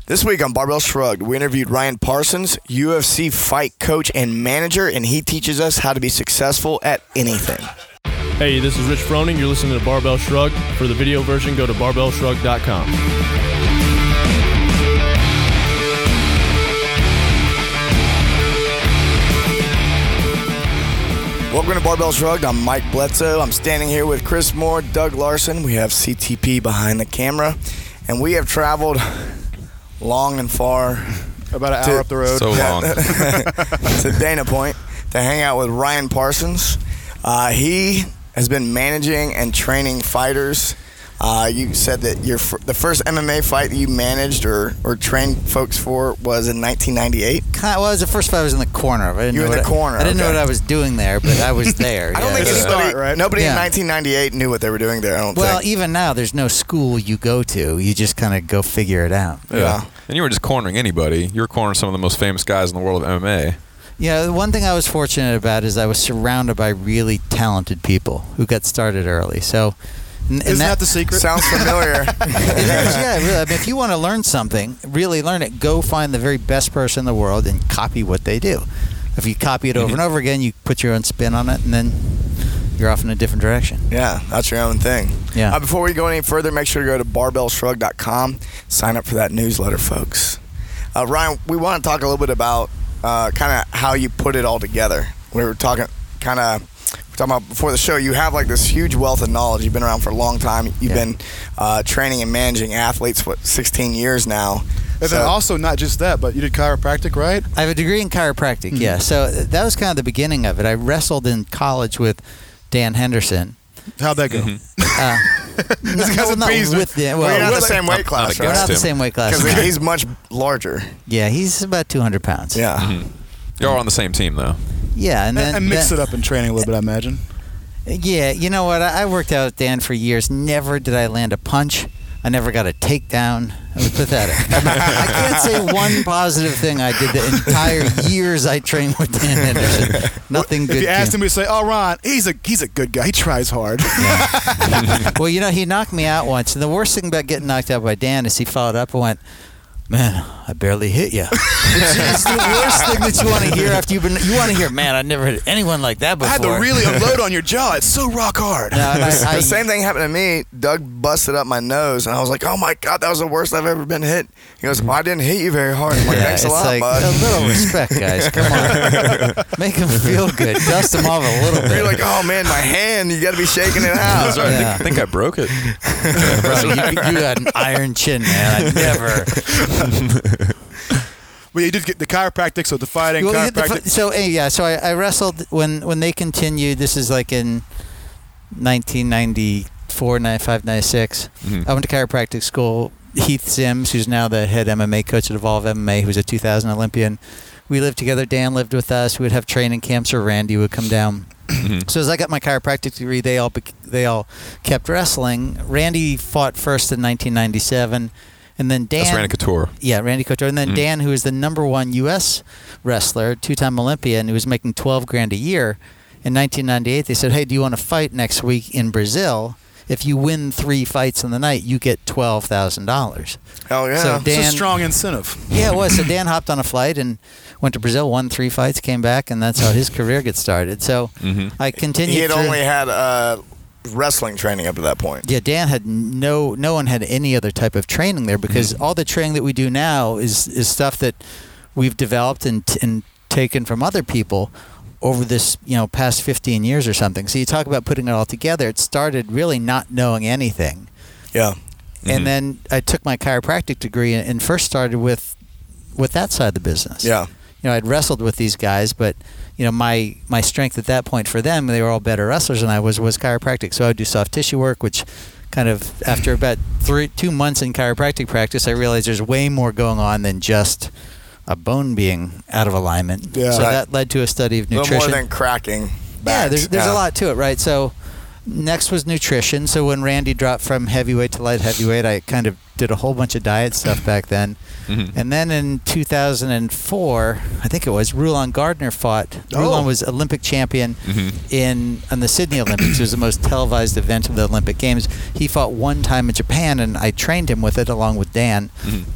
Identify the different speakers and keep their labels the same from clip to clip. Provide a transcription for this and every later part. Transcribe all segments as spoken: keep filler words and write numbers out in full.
Speaker 1: This week on Barbell Shrugged, we interviewed Ryan Parsons, U F C fight coach and manager, and he teaches us how to be successful at anything.
Speaker 2: Hey, this is Rich Froning. You're listening to Barbell Shrugged. For the video version, go to barbell shrugged dot com.
Speaker 1: Welcome to Barbell Shrugged. I'm Mike Bledsoe. I'm standing here with Chris Moore, Doug Larson. We have C T P behind the camera, and we have traveled long and far.
Speaker 3: About an
Speaker 1: to,
Speaker 3: hour up the road.
Speaker 4: So long.
Speaker 1: to Dana Point to hang out with Ryan Parsons. Uh, he has been managing and training fighters. Uh, you said that your f- the first M M A fight that you managed or, or trained folks for was in nineteen ninety-eight.
Speaker 5: Well, it was the first fight I was in the corner. I didn't
Speaker 1: You
Speaker 5: know
Speaker 1: were in
Speaker 5: what
Speaker 1: the
Speaker 5: I,
Speaker 1: corner,
Speaker 5: I didn't
Speaker 1: okay.
Speaker 5: know what I was doing there, but I was there.
Speaker 1: I don't
Speaker 5: yeah.
Speaker 1: think
Speaker 3: It's a
Speaker 1: anybody,
Speaker 3: start, right?
Speaker 1: nobody
Speaker 5: Yeah.
Speaker 1: in nineteen ninety-eight knew what they were doing there, I don't
Speaker 5: Well,
Speaker 1: think.
Speaker 5: even now, there's no school you go to. You just kind of go figure it out.
Speaker 4: Yeah.
Speaker 1: Yeah.
Speaker 4: And you were just cornering anybody. You were cornering some of the most famous guys in the world of M M A.
Speaker 5: Yeah, the one thing I was fortunate about is I was surrounded by really talented people who got started early. So, and, and
Speaker 3: Isn't that, the secret?
Speaker 1: Sounds familiar.
Speaker 5: It is, yeah, really. I mean, if you want to learn something, really learn it. Go find the very best person in the world and copy what they do. If you copy it over and over again, you put your own spin on it, and then you're off in a different direction.
Speaker 1: Yeah, that's your own thing.
Speaker 5: Yeah.
Speaker 1: Uh, before we go any further, make sure to go to barbell shrugged dot com. Sign up for that newsletter, folks. Uh, Ryan, we want to talk a little bit about uh, kind of how you put it all together. We were talking kind of we're talking about before the show. You have like this huge wealth of knowledge. You've been around for a long time. You've
Speaker 5: Yeah.
Speaker 1: been uh, training and managing athletes what sixteen years now.
Speaker 3: And
Speaker 1: So-
Speaker 3: then also not just that, but you did chiropractic, right?
Speaker 5: I have a degree in chiropractic,
Speaker 3: Mm-hmm.
Speaker 5: yeah. So that was kind of the beginning of it. I wrestled in college with Dan Henderson.
Speaker 3: How'd that go?
Speaker 5: Uh, no,
Speaker 3: guy's
Speaker 5: no,
Speaker 3: a
Speaker 5: not
Speaker 3: beast.
Speaker 5: with the,
Speaker 1: Well, you're
Speaker 5: well,
Speaker 1: not the same weight
Speaker 4: not
Speaker 1: class,
Speaker 4: against
Speaker 5: we're
Speaker 1: right?
Speaker 5: not the
Speaker 4: him.
Speaker 5: same weight class.
Speaker 1: Because he's much larger.
Speaker 5: Yeah, he's about two hundred pounds.
Speaker 1: Yeah.
Speaker 4: You're all on the same team, though.
Speaker 5: Yeah, and then
Speaker 3: And mix
Speaker 5: then-
Speaker 3: it up in training a little bit, I imagine.
Speaker 5: Yeah, you know what? I I worked out with Dan for years. Never did I land a punch. I never got a takedown. It was pathetic. I, mean, I can't say one positive thing I did the entire years I trained with Dan Henderson. Nothing good.
Speaker 3: If you asked
Speaker 5: came-
Speaker 3: him, we'd say, "Oh, Ron, he's a he's a good guy. He tries hard."
Speaker 5: Well, you know, he knocked me out once, and the worst thing about getting knocked out by Dan is he followed up and went, "Man, I barely hit you." It's, it's the worst thing that you want to hear after you've been. You want to hear, "Man, I never hit anyone like that
Speaker 3: I
Speaker 5: before."
Speaker 3: had to really unload on your jaw. It's so rock hard.
Speaker 5: No, I- I-
Speaker 1: the same thing happened to me. Doug busted up my nose, and I was like, "Oh my God, that was the worst I've ever been hit." He goes, "Well, I didn't hit you very hard." I'm like,
Speaker 5: Yeah,
Speaker 1: "Thanks a
Speaker 5: it's
Speaker 1: lot,
Speaker 5: like
Speaker 1: bud."
Speaker 5: a little respect, guys. Come on, make him feel good. Dust him off a little bit.
Speaker 1: You're like, "Oh man, my hand! You got to be shaking it out."
Speaker 4: That's right.
Speaker 5: Yeah.
Speaker 4: I think I broke it.
Speaker 5: Bro, you, you got an iron chin, man. I never.
Speaker 3: Well, you did get the chiropractic, so the fighting,
Speaker 5: Well, you hit the
Speaker 3: chiropractic.
Speaker 5: fu- so eh, yeah, so I, I wrestled when when they continued. This is like in nineteen ninety-four, ninety-five, ninety-six.
Speaker 4: Mhm.
Speaker 5: I went to chiropractic school. Heath Sims, who's now the head M M A coach at Evolve M M A, who's a two thousand Olympian. We lived together. Dan lived with us. We would have training camps, or Randy would come down.
Speaker 4: Mhm.
Speaker 5: So as I got my chiropractic degree, they all bec- they all kept wrestling. Randy fought first in nineteen ninety-seven, and then Dan.
Speaker 4: That's Randy Couture.
Speaker 5: Yeah, Randy Couture, and then
Speaker 4: Mhm.
Speaker 5: Dan, who is the number one U S wrestler, two-time Olympian, who was making twelve grand a year. In nineteen ninety-eight, they said, "Hey, do you want to fight next week in Brazil? If you win three fights in the night, you get twelve thousand dollars."
Speaker 1: Hell yeah!
Speaker 5: So
Speaker 3: It's
Speaker 5: Dan,
Speaker 3: a strong incentive.
Speaker 5: yeah, it was. So Dan hopped on a flight and went to Brazil, won three fights, came back, and that's how his career gets started. So
Speaker 4: Mhm.
Speaker 5: I continued.
Speaker 1: he had
Speaker 5: through-
Speaker 1: only had uh, wrestling training up to that point.
Speaker 5: Yeah, Dan had no no one had any other type of training there because all the training that we do now is is stuff that we've developed and and taken from other people over this, you know, past fifteen years or something. So you talk about putting it all together. It started really not knowing anything.
Speaker 1: Yeah.
Speaker 4: Mhm.
Speaker 5: And then I took my chiropractic degree and, and first started with with that side of the business.
Speaker 1: Yeah.
Speaker 5: You know, I'd wrestled with these guys, but you know, my my strength at that point for them, they were all better wrestlers than I was, was chiropractic. So I would do soft tissue work, which kind of after about three two months in chiropractic practice, I realized there's way more going on than just a bone being out of alignment.
Speaker 3: Yeah.
Speaker 5: So
Speaker 1: Right.
Speaker 5: that led to a study of
Speaker 1: A little
Speaker 5: nutrition.
Speaker 1: more than cracking.
Speaker 5: Yeah,
Speaker 1: backs.
Speaker 5: there's there's
Speaker 1: Yeah.
Speaker 5: a lot to it, right? So next was nutrition. So when Randy dropped from heavyweight to light heavyweight, I kind of did a whole bunch of diet stuff back then.
Speaker 4: Mhm.
Speaker 5: And then in two thousand four, I think it was, Rulon Gardner fought.
Speaker 3: Oh.
Speaker 5: Rulon was Olympic champion
Speaker 4: Mhm.
Speaker 5: in on the Sydney Olympics. It was the most televised event of the Olympic Games. He fought one time in Japan, and I trained him with it along with Dan.
Speaker 4: Mhm.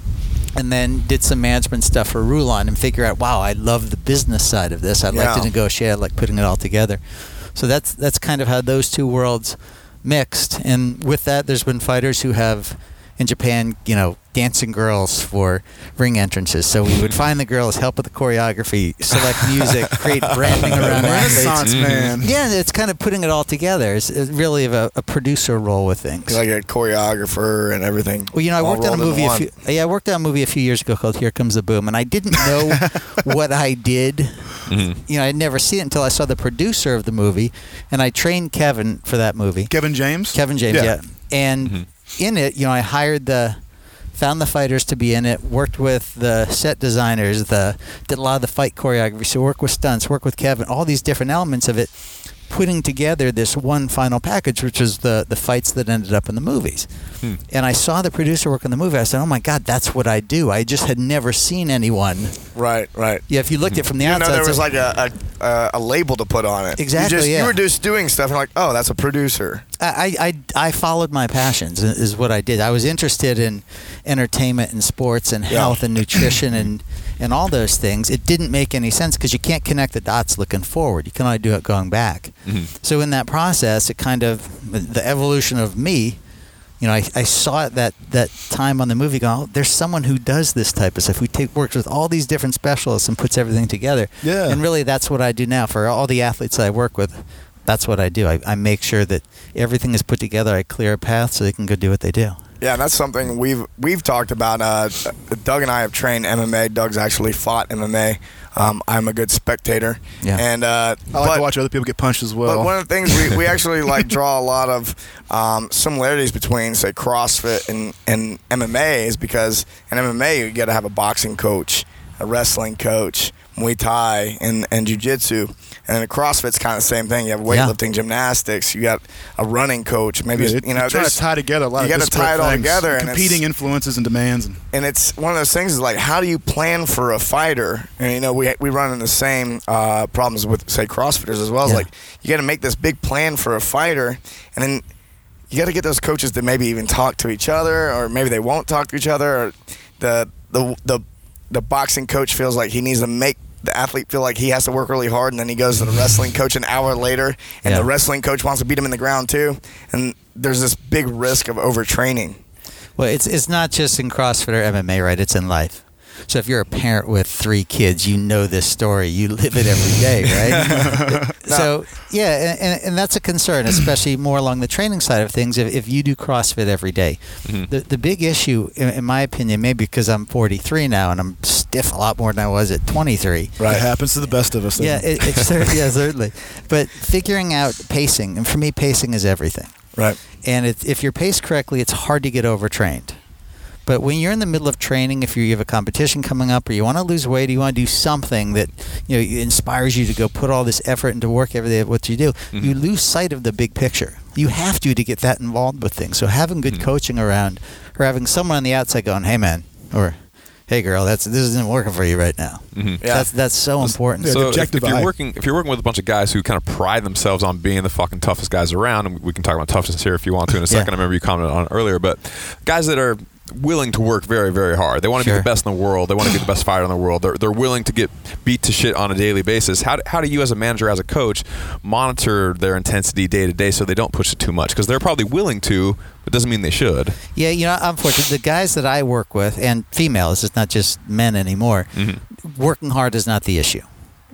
Speaker 5: and then did some management stuff for Rulon and figure out, wow, I love the business side of this. I'd
Speaker 1: Yeah.
Speaker 5: like to negotiate. I like putting it all together. So that's that's kind of how those two worlds mixed. And with that, there's been fighters who have, in Japan, you know, dancing girls for ring entrances. So we would find the girls, help with the choreography, select music, create branding around athletes.
Speaker 3: Renaissance man.
Speaker 5: Yeah, it's kind of putting it all together. It's, it's really a, a producer role with things.
Speaker 1: Like a choreographer and everything.
Speaker 5: Well, you know, I
Speaker 1: all
Speaker 5: worked on a
Speaker 1: rolled into
Speaker 5: movie. A
Speaker 1: one.
Speaker 5: few, yeah, I worked on a movie a few years ago called Here Comes the Boom, and I didn't know what I did.
Speaker 4: Mhm.
Speaker 5: You know, I'd never seen it until I saw the producer of the movie, and I trained Kevin for that movie.
Speaker 3: Kevin James.
Speaker 5: Kevin James, yeah.
Speaker 3: Yeah.
Speaker 5: And
Speaker 4: Mhm.
Speaker 5: in it, you know, I hired the, found the fighters to be in it, worked with the set designers, the did a lot of the fight choreography, so worked with stunts, worked with Kevin, all these different elements of it, putting together this one final package, which was the the fights that ended up in the movies.
Speaker 4: Hmm.
Speaker 5: And I saw the producer work on the movie. I said, "Oh my God, that's what I do." I just had never seen anyone.
Speaker 1: Right, right.
Speaker 5: Yeah, if you looked at it from the
Speaker 1: You
Speaker 5: outside,
Speaker 1: know, there
Speaker 5: it's
Speaker 1: was like a, a, a, a label to put on it.
Speaker 5: Exactly,
Speaker 1: You, just,
Speaker 5: yeah.
Speaker 1: you were just doing stuff and like, oh, that's a producer.
Speaker 5: I, I, I followed my passions is what I did. I was interested in entertainment and sports and
Speaker 1: Yeah.
Speaker 5: health and nutrition and, and all those things. It didn't make any sense because you can't connect the dots looking forward. You can only do it going back.
Speaker 4: Mhm.
Speaker 5: So in that process, it kind of, the evolution of me, you know, I, I saw it that, that time on the movie going, oh, there's someone who does this type of stuff, who take, works with all these different specialists and puts everything together.
Speaker 3: Yeah.
Speaker 5: And really that's what I do now for all the athletes that I work with. That's what I do. I, I make sure that everything is put together. I clear a path so they can go do what they do.
Speaker 1: Yeah, that's something we've we've talked about. Uh, Doug and I have trained M M A. Doug's actually fought M M A. Um, I'm a good spectator.
Speaker 5: Yeah.
Speaker 1: And uh,
Speaker 3: I like
Speaker 1: but,
Speaker 3: to watch other people get punched as well.
Speaker 1: But one of the things we, we actually like draw a lot of um, similarities between, say, CrossFit and, and M M A is because in M M A you got to have a boxing coach, a wrestling coach, Muay Thai, and, and Jiu-Jitsu. And then CrossFit's kind of the same thing. You have weightlifting,
Speaker 5: Yeah.
Speaker 1: gymnastics. You got a running coach. Maybe
Speaker 3: Yeah,
Speaker 1: it's, you know,
Speaker 3: trying to
Speaker 1: there's-
Speaker 3: tie together a lot
Speaker 1: you
Speaker 3: of
Speaker 1: gotta
Speaker 3: disparate
Speaker 1: tie it all
Speaker 3: things,
Speaker 1: together, and
Speaker 3: competing
Speaker 1: it's-
Speaker 3: influences and demands. And
Speaker 1: and it's one of those things is like, how do you plan for a fighter? And you know, we we run into the same uh, problems with, say, CrossFitters as well. It's
Speaker 5: Yeah.
Speaker 1: like you got to make this big plan for a fighter, and then you got to get those coaches to maybe even talk to each other, or maybe they won't talk to each other. Or the the the the boxing coach feels like he needs to make the athlete feel like he has to work really hard, and then he goes to the wrestling coach an hour later, and
Speaker 5: Yeah.
Speaker 1: the wrestling coach wants to beat him in the ground too. And there's this big risk of overtraining.
Speaker 5: Well, it's it's not just in CrossFit or M M A, right? It's in life. So if you're a parent with three kids, you know this story. You live it every day, right? So, yeah, and, and, and that's a concern, especially more along the training side of things. If, if you do CrossFit every day,
Speaker 4: Mhm.
Speaker 5: the, the big issue, in, in my opinion, maybe because I'm forty-three now and I'm stiff a lot more than I was at twenty-three.
Speaker 1: Right.
Speaker 3: it happens to the best of us.
Speaker 5: Yeah,
Speaker 3: doesn't it?
Speaker 5: it, it's cer- yeah, certainly. But figuring out pacing, and for me, pacing is everything.
Speaker 1: Right.
Speaker 5: And it, if you're paced correctly, it's hard to get overtrained. But when you're in the middle of training, if you have a competition coming up, or you want to lose weight, or you want to do something that you know inspires you to go put all this effort into work every day at what you do,
Speaker 4: Mhm.
Speaker 5: you lose sight of the big picture. You have to to get that involved with things. So having good
Speaker 4: Mhm.
Speaker 5: coaching around, or having someone on the outside going, "Hey man," or "Hey girl, that's this isn't working for you right now."
Speaker 4: Mhm.
Speaker 1: Yeah.
Speaker 5: That's that's so important.
Speaker 3: Yeah,
Speaker 4: So
Speaker 3: the
Speaker 4: if,
Speaker 3: objective
Speaker 4: if you're
Speaker 3: eye.
Speaker 4: working, if you're working with a bunch of guys who kind of pride themselves on being the fucking toughest guys around, and we can talk about toughness here if you want to in a second.
Speaker 5: Yeah.
Speaker 4: I remember you commented on it earlier, but guys that are willing to work very, very hard. They want to be
Speaker 5: Sure.
Speaker 4: the best in the world. They want to be the best fighter in the world. They're, they're willing to get beat to shit on a daily basis. How do, how do you, as a manager, as a coach, monitor their intensity day to day so they don't push it too much? Because they're probably willing to, but doesn't mean they should.
Speaker 5: Yeah, you know, unfortunately, the guys that I work with, and females, it's not just men anymore,
Speaker 4: Mhm.
Speaker 5: working hard is not the issue.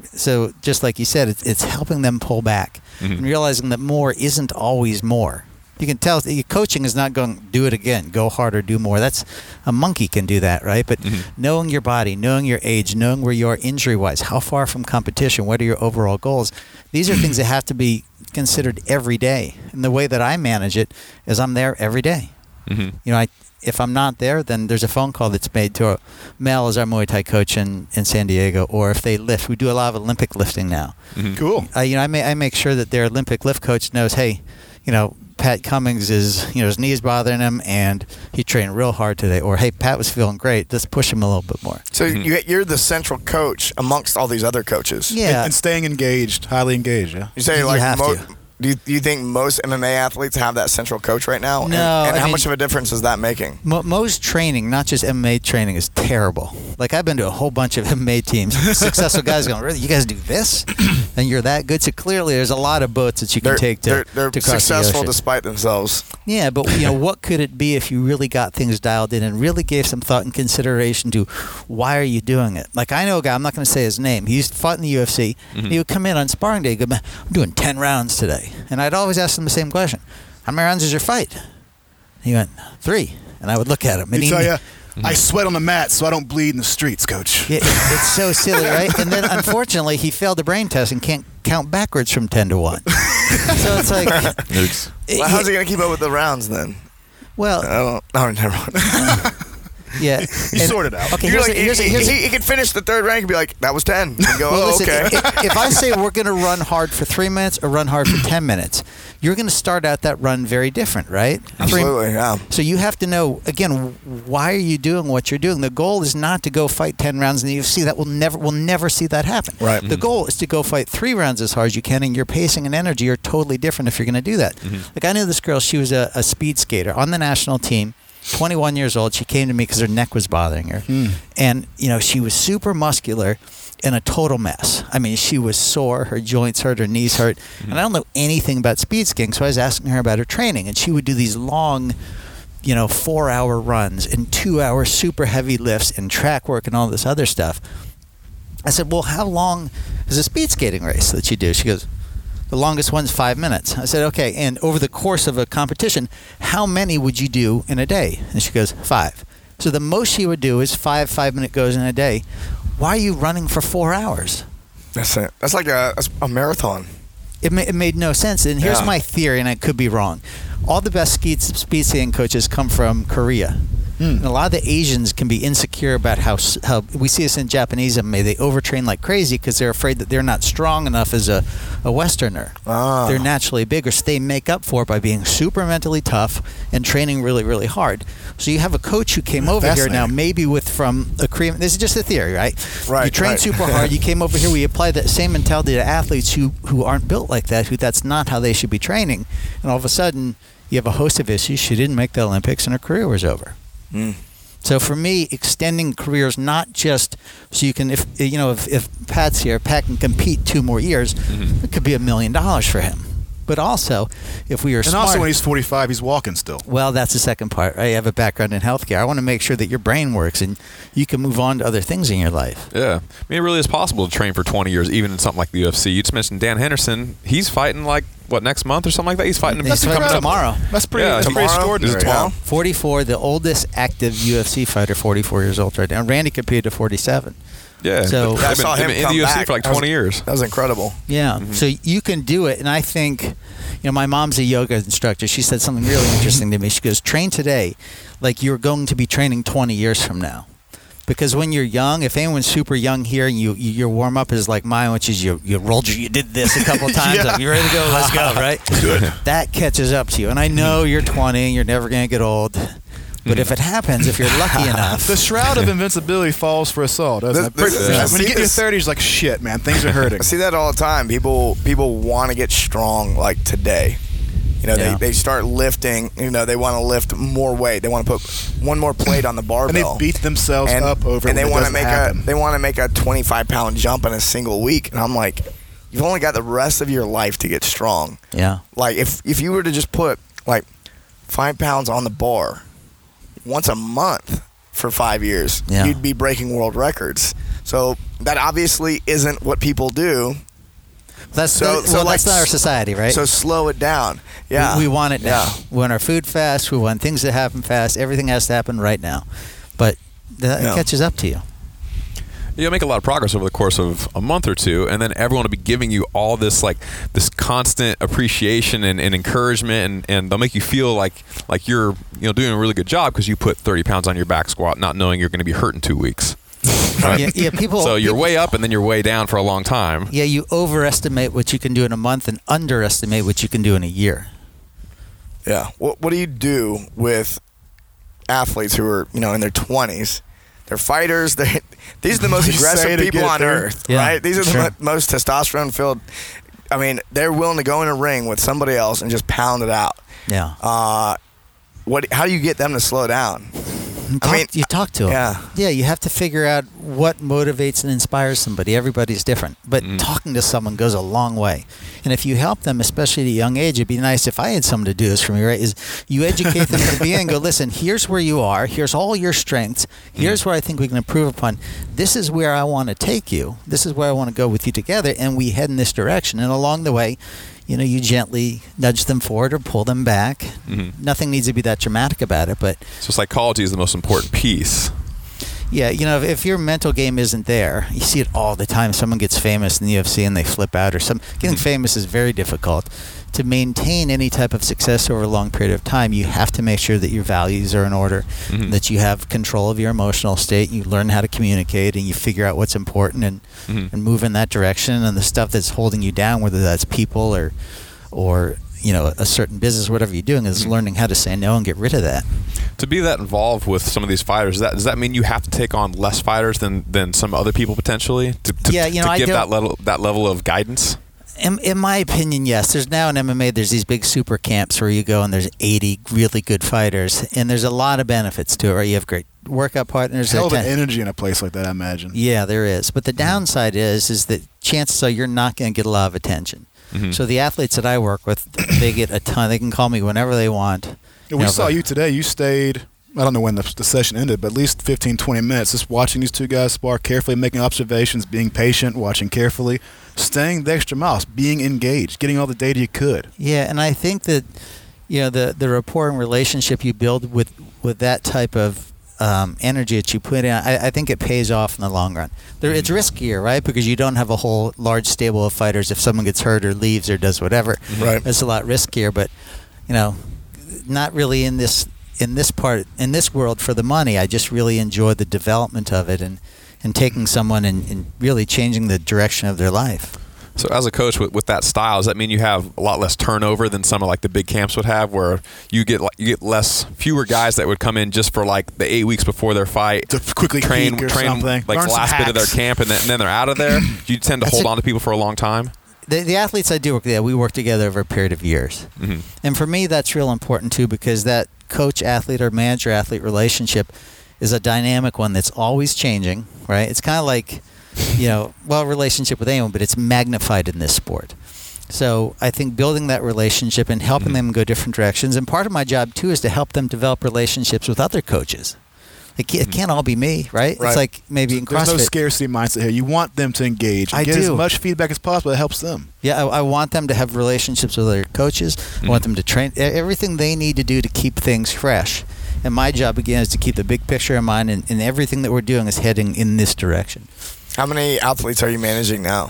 Speaker 5: So just like you said, it's, it's helping them pull back
Speaker 4: Mhm.
Speaker 5: and realizing that more isn't always more. You can tell your coaching is not going, do it again, go harder, do more. That's a monkey can do that, right? But
Speaker 4: Mhm.
Speaker 5: knowing your body, knowing your age, knowing where you are injury-wise, how far from competition, what are your overall goals, these are things that have to be considered every day. And the way that I manage it is I'm there every day.
Speaker 4: Mm-hmm.
Speaker 5: You know, I, if I'm not there, then there's a phone call that's made to a Mel is our Muay Thai coach in, in San Diego, or if they lift, we do a lot of Olympic lifting now.
Speaker 4: Mm-hmm.
Speaker 3: Cool.
Speaker 5: Uh, you know, I, may, I make sure that their Olympic lift coach knows, hey, you know, Pat Cummings is, you know, his knee's bothering him and he trained real hard today. Or, hey, Pat was feeling great. Let's push him a little bit more.
Speaker 1: So
Speaker 4: Mhm.
Speaker 1: you, you're the central coach amongst all these other coaches.
Speaker 5: Yeah.
Speaker 3: And, and staying engaged, highly engaged. Yeah.
Speaker 1: You say
Speaker 5: You
Speaker 1: like
Speaker 5: have
Speaker 1: mo-
Speaker 5: to.
Speaker 1: Do you, do you think most M M A athletes have that central coach right now?
Speaker 5: No,
Speaker 1: And, and
Speaker 5: I
Speaker 1: how
Speaker 5: mean-
Speaker 1: much of a difference is that making?
Speaker 5: Mo- most training, not just M M A training, is terrible. Like, I've been to a whole bunch of M M A teams. Successful guys going, really, you guys do this? And you're that good? So clearly there's a lot of boats that you can
Speaker 1: They're,
Speaker 5: take to,
Speaker 1: they're, they're
Speaker 5: to cross the
Speaker 1: successful
Speaker 5: ocean.
Speaker 1: despite themselves.
Speaker 5: Yeah, but you know, what could it be if you really got things dialed in and really gave some thought and consideration to why are you doing it? Like, I know a guy, I'm not going to say his name. He used to fight in the U F C.
Speaker 4: Mm-hmm.
Speaker 5: And he would come in on sparring day, go, "Man, I'm doing ten rounds today." And I'd always ask him the same question: how many rounds is your fight? He went, three. And I would look at him. And
Speaker 3: He
Speaker 5: he,
Speaker 3: tell you, I sweat on the mat so I don't bleed in the streets, coach.
Speaker 5: Yeah, it, it's so silly, right? And then, unfortunately, he failed the brain test and can't count backwards from ten to one. So it's like,
Speaker 4: Nukes.
Speaker 1: Well, how's he going to keep up with the rounds then?
Speaker 5: well,
Speaker 1: I don't. No, never mind.
Speaker 5: yeah.
Speaker 3: You
Speaker 5: And-
Speaker 3: sort it out.
Speaker 5: Okay,
Speaker 1: You're
Speaker 5: here's,
Speaker 1: like,
Speaker 5: a, here's, a,
Speaker 1: he,
Speaker 5: here's a,
Speaker 1: he, he could finish the third rank and be like, "That was ten." And go,
Speaker 5: well,
Speaker 1: "Oh,
Speaker 5: listen,
Speaker 1: okay."
Speaker 5: if, if I say we're going to run hard for three minutes or run hard for ten minutes, you're going to start out that run very different, right? Three-
Speaker 1: Absolutely, yeah.
Speaker 5: So you have to know, again, why are you doing what you're doing? The goal is not to go fight ten rounds in the U F C. That will never, we'll never see that happen.
Speaker 1: Right.
Speaker 5: The goal is to go fight three rounds as hard as you can, and your pacing and energy are totally different if you're going to do that. Like, I knew this girl, she was a, a speed skater on the national team, twenty-one years old. She came to me because her neck was bothering her. And, you know, she was super muscular and a total mess. I mean, she was sore, her joints hurt, her knees hurt. And I don't know anything about speed skating, so I was asking her about her training. And she would do these long, you know, four-hour runs and two-hour super heavy lifts and track work and all this other stuff. I said, well, how long is a speed skating race that you do? She goes, the longest one's five minutes. I said, okay, and over the course of a competition, how many would you do in a day? And she goes, five. So the most she would do is five five-minute goes in a day. Why are you running for four hours?
Speaker 1: That's it. That's like a, that's a marathon.
Speaker 5: It, ma- it made no sense. And here's
Speaker 1: Yeah.
Speaker 5: my theory, and I could be wrong. All the best speed, speed skating coaches come from Korea. And a lot of the Asians can be insecure about how s- how we see this in Japanese M M A. They overtrain like crazy because they're afraid that they're not strong enough as a, a Westerner.
Speaker 1: Ah.
Speaker 5: They're naturally bigger, so they make up for it by being super mentally tough and training really, really hard. So you have a coach who came over here now,
Speaker 3: Fascinating.
Speaker 5: maybe with from a Korean. This is just a theory, right?
Speaker 1: Right,
Speaker 5: You train
Speaker 1: right.
Speaker 5: super hard. You came over here. We apply that same mentality to athletes who who aren't built like that. Who that's not how they should be training. And all of a sudden, you have a host of issues. She didn't make the Olympics, and her career was over.
Speaker 1: Mm.
Speaker 5: So for me, extending careers not just so you can, if you know, if, if Pat's here, Pat can compete two more years,
Speaker 4: Mm-hmm.
Speaker 5: it could be a million dollars for him. But also, if we are
Speaker 3: And
Speaker 5: smart,
Speaker 3: also, when he's forty-five, he's walking still.
Speaker 5: well, that's the second part. I have a background in healthcare. I want to make sure that your brain works and you can move on to other things in your life.
Speaker 4: Yeah. I mean, it really is possible to train for twenty years, even in something like the U F C. You just mentioned Dan Henderson. He's fighting like, what, next month or something like that? He's fighting
Speaker 5: He's
Speaker 4: coming
Speaker 5: fighting
Speaker 4: up-
Speaker 5: tomorrow.
Speaker 3: That's pretty,
Speaker 4: Yeah,
Speaker 3: that's pretty
Speaker 1: tomorrow?
Speaker 3: extraordinary.
Speaker 4: Is it tomorrow?
Speaker 5: forty-four, the oldest active U F C fighter, forty-four years old right now. Randy competed to forty-seven.
Speaker 4: Yeah.
Speaker 5: So-
Speaker 4: They've
Speaker 1: I
Speaker 4: been,
Speaker 1: saw
Speaker 4: they've
Speaker 1: him
Speaker 4: been in
Speaker 1: come
Speaker 4: the U F C
Speaker 1: back.
Speaker 4: for like
Speaker 1: That was-
Speaker 4: twenty years.
Speaker 1: That was incredible.
Speaker 5: Yeah. So you can do it. And I think, you know, my mom's a yoga instructor. She said something really interesting to me. She goes, train today like you're going to be training twenty years from now. Because when you're young, if anyone's super young here and you, you your warm up is like mine, which is you you rolled your, you did this a couple times, like, you ready to go? Let's go, right? That catches up to you. And I know you're twenty and you're never going to get old. But if it happens, if you're lucky enough,
Speaker 3: The shroud of invincibility falls for us all, doesn't
Speaker 1: This-
Speaker 3: it?
Speaker 1: this-
Speaker 3: Yeah.
Speaker 1: I
Speaker 3: When
Speaker 1: see
Speaker 3: you get in your
Speaker 1: this-
Speaker 3: thirties, like, shit, man, things are hurting.
Speaker 1: I see that all the time. People people want to get strong like today. You know,
Speaker 5: Yeah.
Speaker 1: they, they start lifting. You know, they want to lift more weight. They want to put one more plate on the barbell.
Speaker 3: And they beat themselves
Speaker 1: and,
Speaker 3: up over
Speaker 1: and
Speaker 3: it
Speaker 1: they
Speaker 3: when it
Speaker 1: want to
Speaker 3: doesn't
Speaker 1: make
Speaker 3: happen.
Speaker 1: a they want to make a twenty-five pound jump in a single week. And I'm like, you've only got the rest of your life to get strong.
Speaker 5: yeah.
Speaker 1: Like if if you were to just put like five pounds on the bar once a month for five years,
Speaker 5: Yeah.
Speaker 1: you'd be breaking world records. So that obviously isn't what people do.
Speaker 5: That's
Speaker 1: So-
Speaker 5: the,
Speaker 1: so
Speaker 5: well,
Speaker 1: like
Speaker 5: that's not our society, right?
Speaker 1: So slow it down. Yeah,
Speaker 5: We, we want it now.
Speaker 1: Yeah.
Speaker 5: We want our food fast. We want things to happen fast. Everything has to happen right now. But that
Speaker 1: Yeah.
Speaker 5: catches up to you.
Speaker 4: You'll make a lot of progress over the course of a month or two, and then everyone will be giving you all this like this constant appreciation and, and encouragement, and, and they'll make you feel like like you're you know doing a really good job because you put thirty pounds on your back squat, not knowing you're going to be hurt in two weeks. Right?
Speaker 5: Yeah, yeah, people.
Speaker 4: So you're
Speaker 5: people-
Speaker 4: way up, and then you're way down for a long time.
Speaker 5: Yeah, you overestimate what you can do in a month and underestimate what you can do in a year.
Speaker 1: Yeah. What What do you do with athletes who are you know in their twenties? They're fighters. They these are the most
Speaker 3: You say
Speaker 1: aggressive
Speaker 3: it
Speaker 1: people
Speaker 3: again,
Speaker 1: on
Speaker 3: there.
Speaker 1: earth,
Speaker 5: Yeah,
Speaker 1: right? These are the
Speaker 5: sure.
Speaker 1: mo- most testosterone filled I mean, they're willing to go in a ring with somebody else and just pound it out.
Speaker 5: Yeah.
Speaker 1: Uh, what? How do you get them to slow down?
Speaker 5: You
Speaker 1: I
Speaker 5: talk,
Speaker 1: mean,
Speaker 5: you talk to them.
Speaker 1: yeah.
Speaker 5: Yeah, you have to figure out what motivates and inspires somebody. Everybody's different. But
Speaker 4: Mm.
Speaker 5: talking to someone goes a long way. And if you help them, especially at a young age, it'd be nice if I had someone to do this for me, right? Is you educate them from the beginning and go, listen, here's where you are. Here's all your strengths. Here's where I think we can improve upon. This is where I want to take you. This is where I want to go with you together. And we head in this direction. And along the way, you know, you gently nudge them forward or pull them back.
Speaker 4: Mm-hmm.
Speaker 5: Nothing needs to be that dramatic about it, but
Speaker 4: So psychology is the most important piece.
Speaker 5: yeah, you know, if, if your mental game isn't there, you see it all the time. Someone gets famous in the U F C and they flip out, or some getting famous is very difficult. To maintain any type of success over a long period of time, you have to make sure that your values are in order,
Speaker 4: Mhm.
Speaker 5: that you have control of your emotional state, you learn how to communicate, and you figure out what's important and
Speaker 4: Mhm.
Speaker 5: and move in that direction. And the stuff that's holding you down, whether that's people or or you know a certain business, whatever you're doing, is learning how to say no and get rid of that.
Speaker 4: To be that involved with some of these fighters, does that, does that mean you have to take on less fighters than, than some other people potentially to, to,
Speaker 5: Yeah, you know,
Speaker 4: to
Speaker 5: I
Speaker 4: give
Speaker 5: don't-
Speaker 4: that level that level of guidance?
Speaker 5: In, in my opinion, yes. There's now in M M A, there's these big super camps where you go and there's eighty really good fighters, and there's a lot of benefits to it. Right? You have great workout partners.
Speaker 3: Hell of
Speaker 5: that
Speaker 3: an
Speaker 5: can-
Speaker 3: energy in a place like that, I imagine.
Speaker 5: Yeah, there is. But the downside is, is that chances are you're not going to get a lot of attention.
Speaker 4: Mhm.
Speaker 5: So the athletes that I work with, they get a ton. They can call me whenever they want.
Speaker 3: Yeah, we
Speaker 5: know,
Speaker 3: saw
Speaker 5: but-
Speaker 3: you today. You stayed, I don't know when the, the session ended, but at least fifteen, twenty minutes just watching these two guys spar carefully, making observations, being patient, watching carefully, staying the extra miles, being engaged, getting all the data you could.
Speaker 5: Yeah, and I think that you know the the rapport and relationship you build with with that type of um, energy that you put in, I, I think it pays off in the long run. There, it's riskier, right? Because you don't have a whole large stable of fighters. If someone gets hurt or leaves or does whatever,
Speaker 1: Right.
Speaker 5: it's a lot riskier. But you know, not really in this in this part in this world for the money. I just really enjoy the development of it and and taking someone and, and really changing the direction of their life.
Speaker 4: So as a coach with, with that style, does that mean you have a lot less turnover than some of like the big camps would have, where you get like, you get less fewer guys that would come in just for like the eight weeks before their fight
Speaker 3: To quickly
Speaker 4: train
Speaker 3: peek or
Speaker 4: train
Speaker 3: something.
Speaker 4: like
Speaker 3: Learn
Speaker 4: the
Speaker 3: some
Speaker 4: last bit of their
Speaker 3: hacks.
Speaker 4: camp and then, and then they're out of there? Do you tend to
Speaker 5: That's
Speaker 4: hold
Speaker 5: a-
Speaker 4: on to people for a long time?
Speaker 5: The, the athletes I do work with, yeah, we work together over a period of years.
Speaker 4: Mhm.
Speaker 5: And for me, that's real important too, because that coach-athlete or manager-athlete relationship is a dynamic one that's always changing, right? It's kind of like, you know, well, relationship with anyone, but it's magnified in this sport. So I think building that relationship and helping them go different directions. And part of my job too is to help them develop relationships with other coaches. It can't, it can't all be me, right?
Speaker 1: Right.
Speaker 5: It's like maybe in
Speaker 3: There's no
Speaker 5: CrossFit.
Speaker 3: scarcity mindset here. You want them to engage.
Speaker 5: I
Speaker 3: get
Speaker 5: do.
Speaker 3: as much feedback as possible. It helps them.
Speaker 5: Yeah, I, I want them to have relationships with their coaches. I want them to train e- everything they need to do to keep things fresh. And my job again is to keep the big picture in mind, and, and everything that we're doing is heading in this direction.
Speaker 1: How many athletes are you managing now?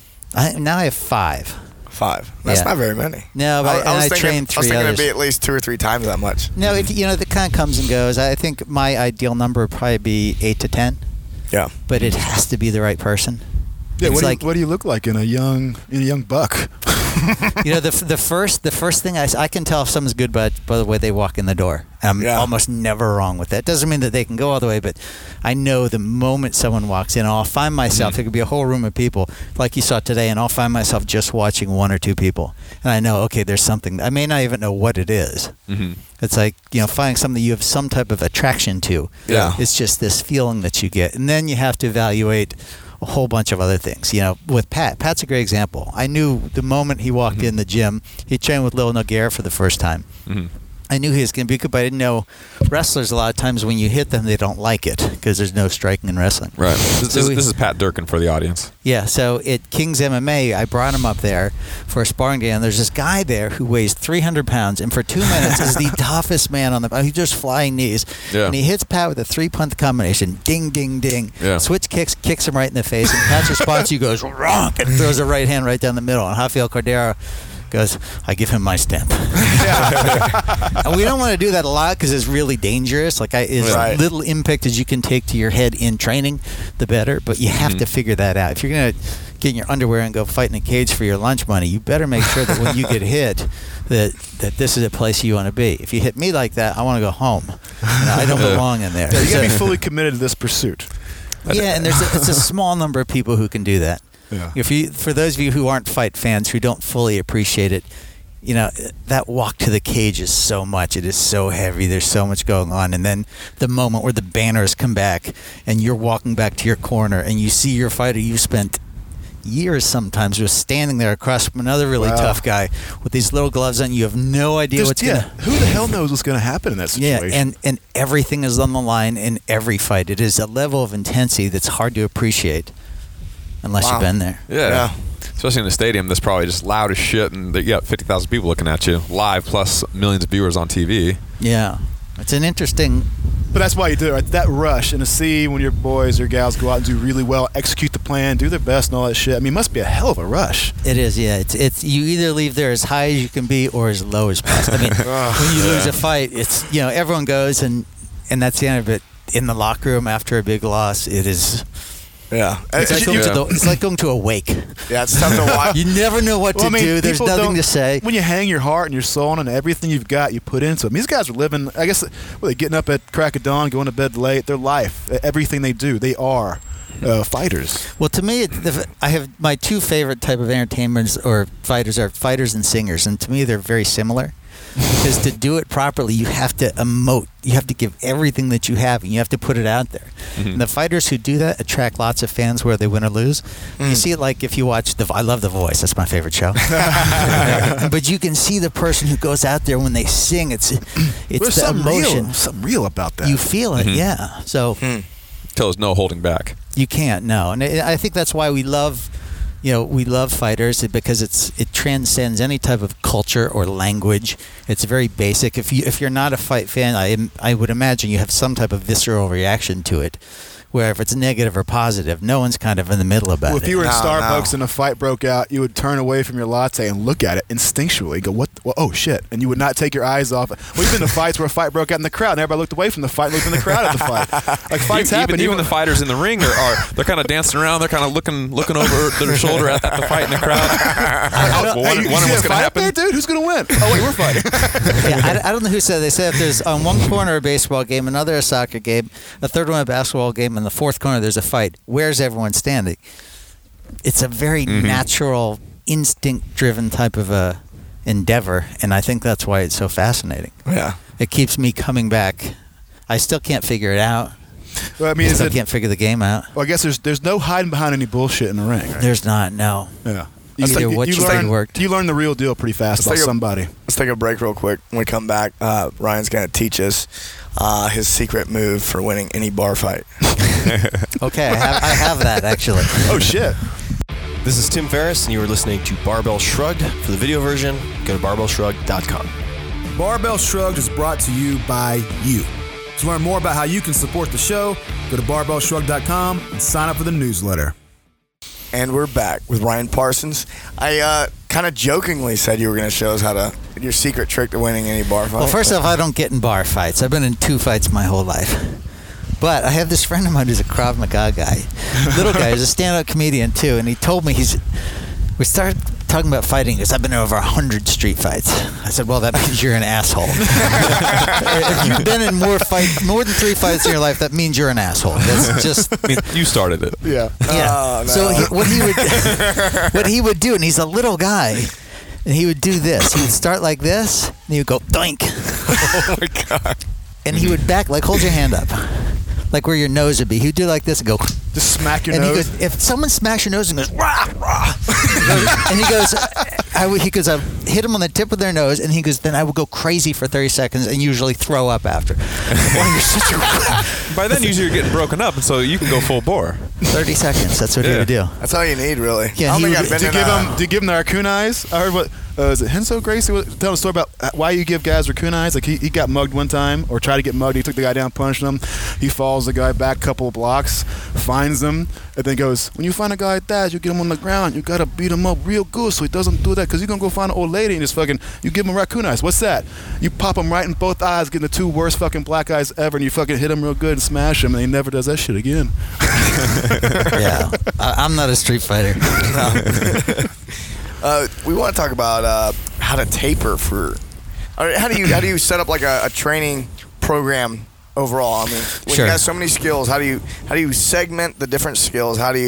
Speaker 5: I, now I have five.
Speaker 1: Five. That's
Speaker 5: Yeah.
Speaker 1: not very many.
Speaker 5: No, but I,
Speaker 1: I,
Speaker 5: and
Speaker 1: I was
Speaker 5: I
Speaker 1: thinking,
Speaker 5: train
Speaker 1: I was
Speaker 5: three
Speaker 1: thinking
Speaker 5: others.
Speaker 1: it'd be at least two or three times that much.
Speaker 5: No, it, you know, the kind of comes and goes. I think my ideal number would probably be eight to ten,
Speaker 1: Yeah.
Speaker 5: but it has to be the right person.
Speaker 3: Yeah,
Speaker 5: It's
Speaker 3: what,
Speaker 5: like-
Speaker 3: do you, what do you look like in a young in a young buck?
Speaker 5: You know, the the first the first thing I, s- I can tell if someone's good by by the way they walk in the door. I'm
Speaker 1: Yeah.
Speaker 5: almost never wrong with that. Doesn't mean that they can go all the way, but I know the moment someone walks in, I'll find myself. It could be a whole room of people, like you saw today, and I'll find myself just watching one or two people, and I know, okay, there's something. I may not even know what it is.
Speaker 4: Mm-hmm.
Speaker 5: It's like, you know, finding something you have some type of attraction to.
Speaker 1: Yeah.
Speaker 5: It's just this feeling that you get, and then you have to evaluate a whole bunch of other things. You know, with Pat, Pat's a great example. I knew the moment he walked in the gym, he trained with Lil Nogueira for the first time.
Speaker 4: Mm-hmm.
Speaker 5: I knew he was going to be good, but I didn't know wrestlers, a lot of times when you hit them, they don't like it because there's no striking in wrestling.
Speaker 4: Right. This,
Speaker 5: So
Speaker 4: this,
Speaker 5: we-
Speaker 4: this is Pat Durkin for the audience.
Speaker 5: Yeah, so at King's M M A, I brought him up there for a sparring day, and there's this guy there who weighs three hundred pounds, and for two minutes is the toughest man on the. He's just flying knees,
Speaker 4: Yeah.
Speaker 5: and he hits Pat with a three-punt combination, ding, ding, ding.
Speaker 4: Yeah.
Speaker 5: Switch kicks, kicks him right in the face, and Pat's response, he goes ronk and throws a right hand right down the middle, and Rafael Cordero goes, I give him my stamp. And we don't want to do that a lot because it's really dangerous. Like, I, as
Speaker 1: Right.
Speaker 5: little impact as you can take to your head in training, the better. But you have to figure that out. If you're going to get in your underwear and go fight in a cage for your lunch money, you better make sure that when you get hit, that that this is a place you want to be. If you hit me like that, I want to go home. You know, I don't belong in there.
Speaker 3: Yeah, you got to be
Speaker 5: So-
Speaker 3: fully committed to this pursuit.
Speaker 5: yeah, and there's a, it's a small number of people who can do that.
Speaker 3: Yeah.
Speaker 5: If you, for those of you who aren't fight fans who don't fully appreciate it, you know, that walk to the cage is so much. It is so heavy. There's so much going on. And then the moment where the banners come back and you're walking back to your corner and you see your fighter you spent years sometimes just standing there across from another really
Speaker 3: Wow.
Speaker 5: tough guy with these little gloves on. You have no idea
Speaker 3: There's-
Speaker 5: what's
Speaker 3: yeah,
Speaker 5: going to...
Speaker 3: who the hell knows what's going to happen in that situation?
Speaker 5: Yeah, and, and everything is on the line in every fight. It is a level of intensity that's hard to appreciate unless
Speaker 1: Wow.
Speaker 5: you've been there.
Speaker 4: Yeah.
Speaker 1: Yeah.
Speaker 4: Especially in a stadium that's probably just loud as shit, and you got fifty thousand people looking at you live, plus millions of viewers on T V.
Speaker 5: Yeah. It's an interesting...
Speaker 3: But that's why you do it, right? That rush and to see when your boys or gals go out and do really well, execute the plan, do their best and all that shit. I mean, it must be a hell of a rush.
Speaker 5: It is, yeah. It's it's you either leave there as high as you can be or as low as possible. I mean, when you lose a fight, it's, you know, everyone goes and and that's the end of it. In the locker room after a big loss, it is...
Speaker 1: Yeah.
Speaker 5: It's like,
Speaker 1: Uh,
Speaker 5: going
Speaker 4: Yeah.
Speaker 5: to the, it's like going to a wake.
Speaker 1: yeah, it's tough to watch.
Speaker 5: You never know what
Speaker 3: Well,
Speaker 5: to
Speaker 3: I mean,
Speaker 5: do. There's
Speaker 3: people
Speaker 5: nothing
Speaker 3: don't-
Speaker 5: to say.
Speaker 3: When you hang your heart and your soul and everything you've got, you put into it. I mean, these guys are living, I guess, well, they're getting up at crack of dawn, going to bed late. Their life, everything they do, they are uh, fighters.
Speaker 5: Well, to me, it, the, I have my two favorite type of entertainments or fighters are fighters and singers, and to me, they're very similar. Because to do it properly, you have to emote. You have to give everything that you have, and you have to put it out there.
Speaker 4: Mm-hmm.
Speaker 5: And the fighters who do that attract lots of fans, whether they win or lose. You see it like if you watch the. I love The Voice. That's my favorite show. But you can see the person who goes out there when they sing. It's it's
Speaker 3: There's
Speaker 5: the
Speaker 3: something
Speaker 5: emotion.
Speaker 3: real, something real about that.
Speaker 5: You feel it,
Speaker 4: Mhm.
Speaker 5: yeah. So.
Speaker 4: Till there's no holding back.
Speaker 5: You can't, no. And I I think that's why we love, you know, we love fighters because it's it transcends any type of culture or language. It's very basic. If you if you're not a fight fan, I am- I would imagine you have some type of visceral reaction to it. Where if it's negative or positive, no one's kind of in the middle about
Speaker 3: Well, if
Speaker 5: it.
Speaker 3: you were in
Speaker 1: No,
Speaker 3: Starbucks
Speaker 1: no.
Speaker 3: and a fight broke out, you would turn away from your latte and look at it instinctually. Go, what? Well, oh shit! And you would not take your eyes off. Well, you've been to fights where a fight broke out in the crowd, and everybody looked away from the fight, and looked in the crowd at the fight. Like fights
Speaker 4: even,
Speaker 3: happen.
Speaker 4: Even, even the fighters in the ring are, are they're kind of dancing around. They're kind of looking looking over their shoulder at, at the fight in the crowd.
Speaker 3: Hey,
Speaker 4: Wondering
Speaker 3: you, you
Speaker 4: wondering
Speaker 3: see
Speaker 4: what's
Speaker 3: a
Speaker 4: going to
Speaker 3: fight
Speaker 4: happen.
Speaker 3: there, dude? Who's gonna win? Oh wait, we're fighting.
Speaker 5: Yeah, I, I don't know who said. They said if there's on one corner a baseball game, another a soccer game, a third one a basketball game, and the fourth corner there's a fight. Where's everyone standing? It's a very
Speaker 4: Mm-hmm.
Speaker 5: natural, instinct-driven type of a endeavor, and I think that's why it's so fascinating.
Speaker 1: Yeah.
Speaker 5: It keeps me coming back. I still can't figure it out.
Speaker 3: Well, I mean,
Speaker 5: I
Speaker 3: is
Speaker 5: still
Speaker 3: it?
Speaker 5: cantake figure the game out.
Speaker 3: Well, I guess there's there's no hiding behind any bullshit in the ring. Right?
Speaker 5: There's not. No.
Speaker 3: Yeah.
Speaker 5: Either
Speaker 3: think
Speaker 5: what you
Speaker 3: learn,
Speaker 5: think worked.
Speaker 3: You learn the real deal pretty fast
Speaker 1: Let's
Speaker 3: about
Speaker 1: take a-
Speaker 3: somebody.
Speaker 1: Let's take a break real quick. When we come back, uh, Ryan's going to teach us uh, his secret move for winning any bar fight.
Speaker 5: Okay, I have, I have that actually.
Speaker 3: Oh shit.
Speaker 6: This is Tim Ferriss, and you are listening to Barbell Shrugged. For the video version, go to barbell shrugged dot com.
Speaker 7: Barbell Shrugged is brought to you by you. To learn more about how you can support the show, go to barbell shrugged dot com and sign up for the newsletter.
Speaker 1: And we're back with Ryan Parsons. I uh, kind of jokingly said you were going to show us how to your secret trick to winning any bar fight.
Speaker 5: Well, first off, I don't get in bar fights. I've been in two fights my whole life. But I have this friend of mine who's a Krav Maga guy. Little guy, he's a stand-up comedian too, and he told me he's. We started talking about fighting. He goes, I've been in over a hundred street fights. I said, well, that means you're an asshole. If you've been in more fight, more than three fights in your life, that means you're an asshole. That's just.
Speaker 4: I mean, you started it.
Speaker 3: Yeah.
Speaker 5: Yeah.
Speaker 1: Oh, no.
Speaker 5: So he, what he would what he would do, and he's a little guy, and he would do this. He would start like this, and he would go doink.
Speaker 1: Oh my god!
Speaker 5: And he would back like hold your hand up, like where your nose would be. He'd do like this and go.
Speaker 3: Just smack your
Speaker 5: And he
Speaker 3: nose.
Speaker 5: goes, if someone smacks your nose and goes rah rah, and he goes, I would, he goes, I hit him on the tip of their nose, and he goes, then I would go crazy for thirty seconds and usually throw up after. Well, you're such a
Speaker 4: By then, usually you're getting broken up, and so you can go full bore.
Speaker 5: thirty seconds. That's what he
Speaker 4: Yeah.
Speaker 5: would do.
Speaker 1: That's all you need, really.
Speaker 5: Yeah,
Speaker 1: I don't
Speaker 5: he
Speaker 1: think
Speaker 5: would-
Speaker 1: I've been
Speaker 3: Do you
Speaker 1: in
Speaker 3: give
Speaker 1: a,
Speaker 3: him? Do you give him the raccoon eyes? I heard what uh, is it Henso Gracie was telling a story about uh, why you give guys raccoon eyes. Like he, he got mugged one time, or tried to get mugged. He took the guy down, punched him. He follows the guy back a couple of blocks, finds him, and then goes, "When you find a guy like that, you get him on the ground. You gotta beat him up real good so he doesn't do that. Because you're gonna go find an old lady and just fucking you give him raccoon eyes. What's that? You pop him right in both eyes, getting the two worst fucking black eyes ever, and you fucking hit him real good and smash him, and he never does that shit again."
Speaker 5: Yeah, I, I'm not a street fighter.
Speaker 1: Uh, we want to talk about uh, how to taper for. Or how do you how do you set up like a, a training program overall? I mean, when
Speaker 5: Sure.
Speaker 1: you have so many skills, how do you how do you segment the different skills? How do you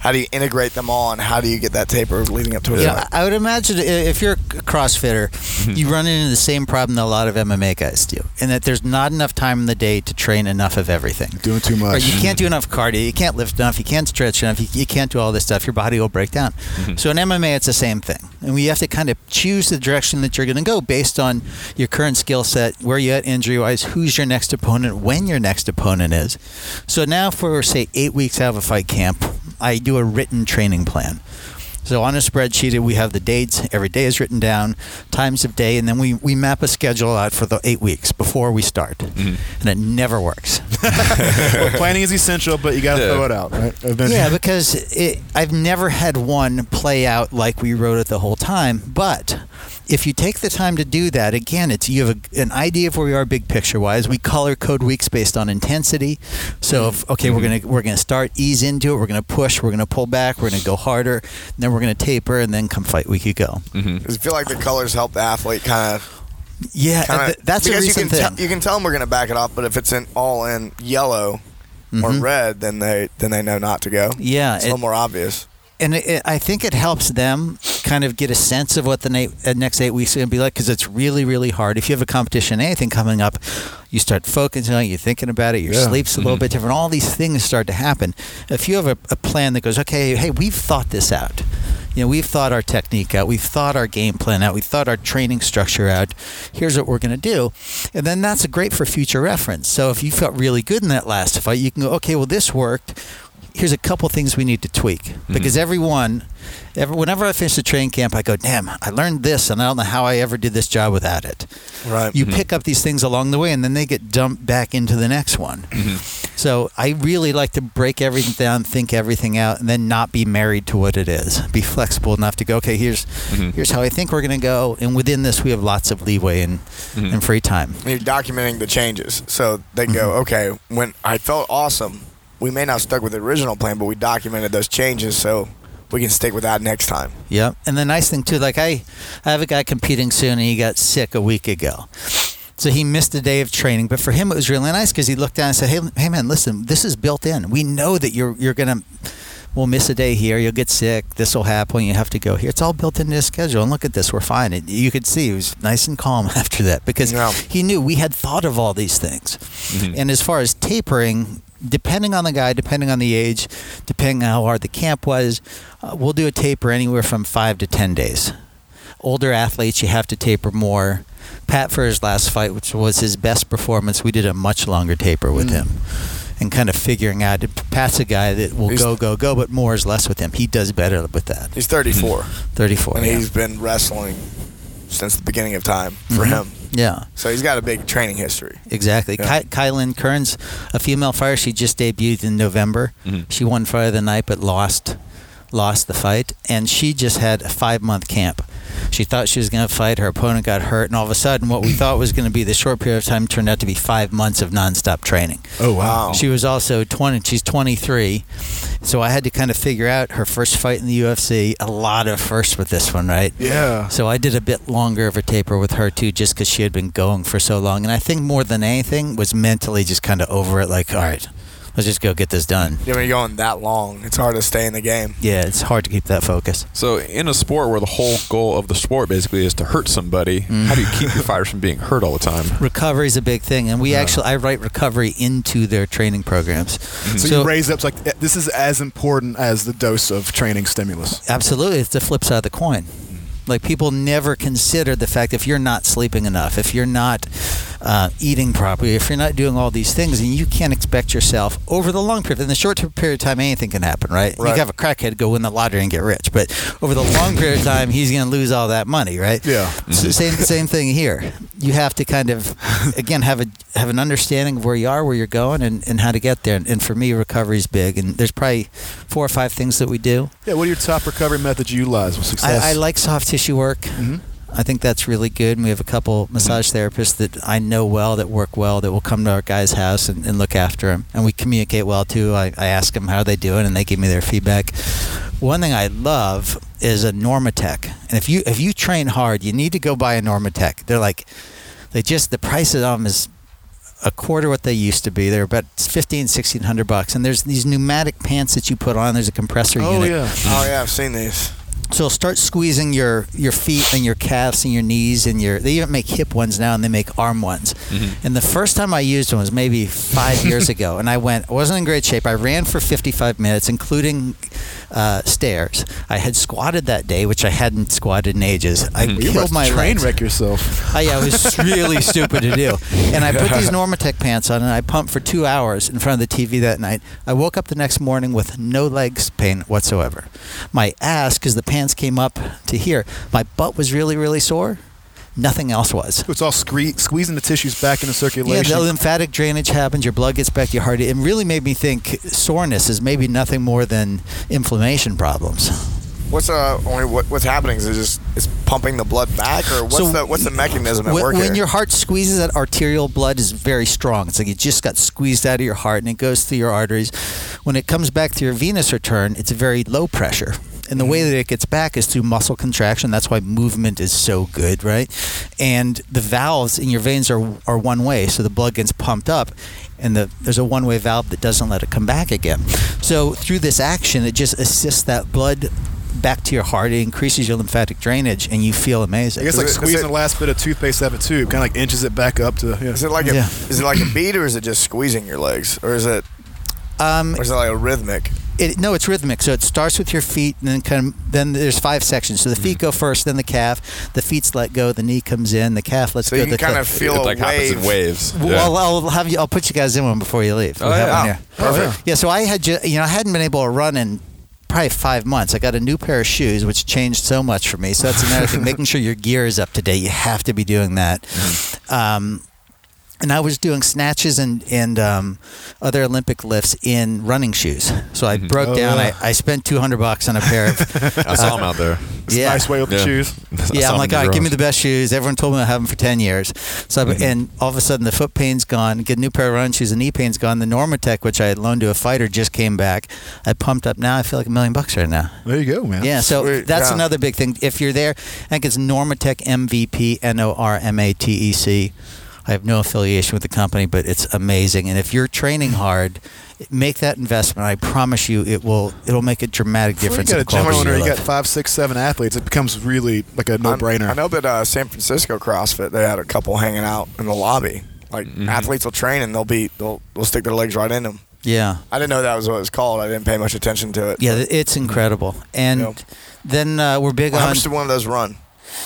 Speaker 1: how do you integrate them all, and how do you get that taper leading up to a
Speaker 5: Yeah,
Speaker 1: fight?
Speaker 5: I would imagine i- if you're a CrossFitter, you run into the same problem that a lot of M M A guys do, in that there's not enough time in the day to train enough of everything.
Speaker 3: Doing too much.
Speaker 5: Right, you can't do enough cardio, you can't lift enough, you can't stretch enough, you, you can't do all this stuff. Your body will break down. So in M M A, it's the same thing, and we have to kind of choose the direction that you're going to go based on your current skill set, where you're at injury-wise, who's your next opponent, when your next opponent is. So now, for say eight weeks out of a fight camp, I do a written training plan. So on a spreadsheet, we have the dates. Every day is written down, times of day, and then we, we map a schedule out for the eight weeks before we start. Mm-hmm. And it never works.
Speaker 3: Well, planning is essential, but you got to
Speaker 4: Yeah.
Speaker 3: throw it out, right? Eventually.
Speaker 5: Yeah, because it, I've never had one play out like we wrote it the whole time. But if you take the time to do that, again, it's you have a, an idea of where we are big picture wise. We color code weeks based on intensity. So if okay, mm-hmm. we're gonna we're gonna start ease into it. We're gonna push. We're gonna pull back. We're gonna go harder. Then we're gonna taper, and then come fight week you go.
Speaker 4: Mm-hmm.
Speaker 1: Does it feel like the colors help the athlete kind of?
Speaker 5: Yeah, th- that's a
Speaker 1: because
Speaker 5: recent
Speaker 1: you can
Speaker 5: thing.
Speaker 1: Te- you can tell them we're going to back it off, but if it's in all in yellow or
Speaker 5: Mhm.
Speaker 1: red, then they then they know not to go.
Speaker 5: Yeah,
Speaker 1: it's
Speaker 5: it-
Speaker 1: a little more obvious.
Speaker 5: And it, it, I think it helps them kind of get a sense of what the na- uh, next eight weeks are going to be like, because it's really, really hard. If you have a competition, anything coming up, you start focusing on it, you're thinking about it, your
Speaker 3: Yeah.
Speaker 5: sleep's a little bit different. All these things start to happen. If you have a, a plan that goes, okay, hey, we've thought this out. You know, we've thought our technique out. We've thought our game plan out. We've thought our training structure out. Here's what we're going to do. And then that's great for future reference. So if you felt really good in that last fight, you can go, okay, well, this worked. Here's a couple things we need to tweak. Because everyone, every, whenever I finish the training camp, I go, damn, I learned this, and I don't know how I ever did this job without it.
Speaker 1: Right.
Speaker 5: You pick up these things along the way, and then they get dumped back into the next one. So I really like to break everything down, think everything out, and then not be married to what it is. Be flexible enough to go, okay, here's here's how I think we're going to go, and within this we have lots of leeway and, and free time.
Speaker 1: You're documenting the changes, so they go, okay, when I felt awesome, we may not have stuck with the original plan, but we documented those changes, so we can stick with that next time.
Speaker 5: Yep. And the nice thing too, like I, I have a guy competing soon, and he got sick a week ago. So he missed a day of training, but for him it was really nice because he looked down and said, "Hey, hey, man, listen, this is built in. We know that you're you're gonna, we'll miss a day here. You'll get sick. This will happen. You have to go here. It's all built into his schedule. And look at this, we're fine." And you could see he was nice and calm after that because
Speaker 1: Yeah.
Speaker 5: he knew we had thought of all these things. And as far as tapering, depending on the guy, depending on the age, depending on how hard the camp was, uh, we'll do a taper anywhere from five to ten days. Older athletes, you have to taper more. Pat, for his last fight, which was his best performance, we did a much longer taper with him. And kind of figuring out, Pat's a guy that will
Speaker 1: He's-
Speaker 5: go, go, go, but more is less with him. He does better with that.
Speaker 1: He's thirty-four,
Speaker 5: thirty-four.
Speaker 1: and
Speaker 5: yeah.
Speaker 1: he's been wrestling since the beginning of time for
Speaker 5: Mhm.
Speaker 1: him.
Speaker 5: Yeah.
Speaker 1: So he's got a big training history.
Speaker 5: Exactly.
Speaker 1: Yeah.
Speaker 5: Ky- Kylan Kearns, a female fighter, she just debuted in November. She won fight of the night, but lost lost the fight. And she just had a five-month camp. She thought she was going to fight. Her opponent got hurt. And all of a sudden, what we thought was going to be the short period of time turned out to be five months of nonstop training.
Speaker 3: Oh, wow.
Speaker 5: She was also twenty. She's twenty-three. So I had to kind of figure out her first fight in the U F C. A lot of firsts with this one, right?
Speaker 3: Yeah.
Speaker 5: So I did a bit longer of a taper with her too, just because she had been going for so long. And I think more than anything was mentally just kind of over it. Like, all right, let's just go get this done.
Speaker 1: Yeah, when you're going that long, it's hard to stay in the game.
Speaker 5: Yeah, it's hard to keep that focus.
Speaker 4: So in a sport where the whole goal of the sport basically is to hurt somebody, how do you keep your fighters from being hurt all the time?
Speaker 5: Recovery is a big thing, and we actually I write recovery into their training programs.
Speaker 3: So, you raise up, it's like, eh, this is as important as the dose of training stimulus.
Speaker 5: Absolutely, it's the flip side of the coin. Like, people never consider the fact if you're not sleeping enough, if you're not uh, eating properly, if you're not doing all these things, and you can't expect yourself over the long period. In the short period of time, anything can happen, right? You
Speaker 1: Right.
Speaker 5: can have a crackhead go win the lottery and get rich, but over the long period of time, he's going to lose all that money, right?
Speaker 3: Yeah.
Speaker 5: So same same thing here. You have to kind of again have a have an understanding of where you are, where you're going, and, and how to get there. And, and for me, recovery is big. And there's probably four or five things that we do.
Speaker 3: Yeah, what are your top recovery methods you utilize with success?
Speaker 5: I, I like soft tissue work.
Speaker 3: Mhm.
Speaker 5: I think that's really good. And we have a couple massage therapists that I know well, that work well, that will come to our guy's house and, and look after him. And we communicate well, too. I, I ask them how they doing, and they give me their feedback. One thing I love is a Normatec. And if you if you train hard, you need to go buy a Normatec. They're like, they just, the price of them is a quarter what they used to be. They're about fifteen, sixteen hundred bucks. And there's these pneumatic pants that you put on. There's a compressor
Speaker 3: Oh
Speaker 5: unit.
Speaker 3: yeah.
Speaker 1: Oh yeah, I've seen these.
Speaker 5: So start squeezing your, your feet and your calves and your knees and your. They even make hip ones now, and they make arm ones.
Speaker 4: Mm-hmm.
Speaker 5: And the first time I used one was maybe five years ago, and I went. I wasn't in great shape. I ran for fifty-five minutes, including uh, stairs. I had squatted that day, which I hadn't squatted in ages. I
Speaker 3: You
Speaker 5: killed
Speaker 3: must
Speaker 5: my
Speaker 3: train
Speaker 5: legs.
Speaker 3: wreck yourself.
Speaker 5: Oh, yeah, it was really stupid to do. And I put these Normatec pants on, and I pumped for two hours in front of the T V that night. I woke up the next morning with no legs pain whatsoever. My ass, because the pants came up to here, my butt was really, really sore. Nothing else was.
Speaker 3: It's all scree- squeezing the tissues back into
Speaker 5: Yeah,
Speaker 3: circulation.
Speaker 5: the lymphatic drainage happens. Your blood gets back to your heart. It really made me think soreness is maybe nothing more than inflammation problems.
Speaker 1: What's uh only what, what's happening is it just it's pumping the blood back, or what's
Speaker 5: So
Speaker 1: the what's the mechanism at
Speaker 5: when,
Speaker 1: work
Speaker 5: when
Speaker 1: here?
Speaker 5: your heart squeezes, that arterial blood is very strong. It's like it just got squeezed out of your heart and it goes through your arteries. When it comes back to your venous return, it's very low pressure. And the way that it gets back is through muscle contraction. That's why movement is so good, right? And the valves in your veins are, are one way, so the blood gets pumped up, and the, there's a one-way valve that doesn't let it come back again. So through this action, it just assists that blood back to your heart. It increases your lymphatic drainage, and you feel amazing.
Speaker 3: I guess like
Speaker 1: Is it- is
Speaker 3: squeezing
Speaker 1: it-
Speaker 3: the last bit of toothpaste out of a tube, kind of like inches it back up to. Yeah.
Speaker 1: Is it like a
Speaker 5: Yeah.
Speaker 1: is it like a beat, or is it just squeezing your legs, or is it
Speaker 5: Um,
Speaker 1: or is it like a rhythmic?
Speaker 5: It, no, it's rhythmic. So it starts with your feet, and then kind of then there's five sections. So the feet go first, then the calf. The feet's let go. The knee comes in. The calf lets
Speaker 1: So
Speaker 5: go.
Speaker 1: you can
Speaker 5: the
Speaker 1: kind
Speaker 5: toe-
Speaker 1: of feel
Speaker 4: it
Speaker 1: a
Speaker 4: like happens in
Speaker 1: wave.
Speaker 4: waves.
Speaker 5: Well,
Speaker 4: Yeah.
Speaker 5: I'll, I'll have you. I'll put you guys in one before you leave.
Speaker 4: Oh,
Speaker 5: We have
Speaker 4: yeah.
Speaker 5: one here.
Speaker 1: Perfect.
Speaker 5: Yeah. So I had ju- you know I hadn't been able to run in probably five months. I got a new pair of shoes, which changed so much for me. So that's another thing. Making sure your gear is up to date. You have to be doing that. Um, and I was doing snatches and and um, other Olympic lifts in running shoes. So I broke
Speaker 3: Oh,
Speaker 5: down.
Speaker 3: yeah.
Speaker 5: I, I spent two hundred bucks on a pair of.
Speaker 4: I saw him out there.
Speaker 3: It's
Speaker 5: yeah.
Speaker 3: a nice way with the
Speaker 4: Yeah.
Speaker 3: shoes.
Speaker 4: I saw
Speaker 5: Yeah, I'm
Speaker 4: him
Speaker 5: like,
Speaker 4: in
Speaker 5: all right, give me
Speaker 4: garage.
Speaker 5: the best shoes. Everyone told me I have them for ten years. So, I, and all of a sudden, the foot pain's gone. Get a new pair of running shoes. The knee pain's gone. The Normatec, which I had loaned to a fighter, just came back. I pumped up now. I feel like a million bucks right now.
Speaker 3: There you go, man.
Speaker 5: Yeah, so
Speaker 1: Sweet,
Speaker 5: that's
Speaker 1: yeah.
Speaker 5: another big thing. If you're there, I think it's Normatec M V P, N O R M A T E C. I have no affiliation with the company, but it's amazing. And if you're training hard, make that investment. I promise you, it will it'll make a dramatic
Speaker 3: Before
Speaker 5: difference
Speaker 3: you
Speaker 5: in
Speaker 3: got
Speaker 5: the
Speaker 3: a gym
Speaker 5: quality of
Speaker 3: owner,
Speaker 5: your
Speaker 3: you
Speaker 5: life.
Speaker 3: got five, six, seven athletes. It becomes really like a no-brainer.
Speaker 1: I know that uh, San Francisco CrossFit, they had a couple hanging out in the lobby. Like athletes will train and they'll be they'll they'll stick their legs right in them.
Speaker 5: Yeah.
Speaker 1: I didn't know that was what it was called. I didn't pay much attention to it.
Speaker 5: Yeah, it's incredible. And
Speaker 1: Yep.
Speaker 5: then uh, we're big
Speaker 1: Well, how
Speaker 5: on.
Speaker 1: much did one of those run?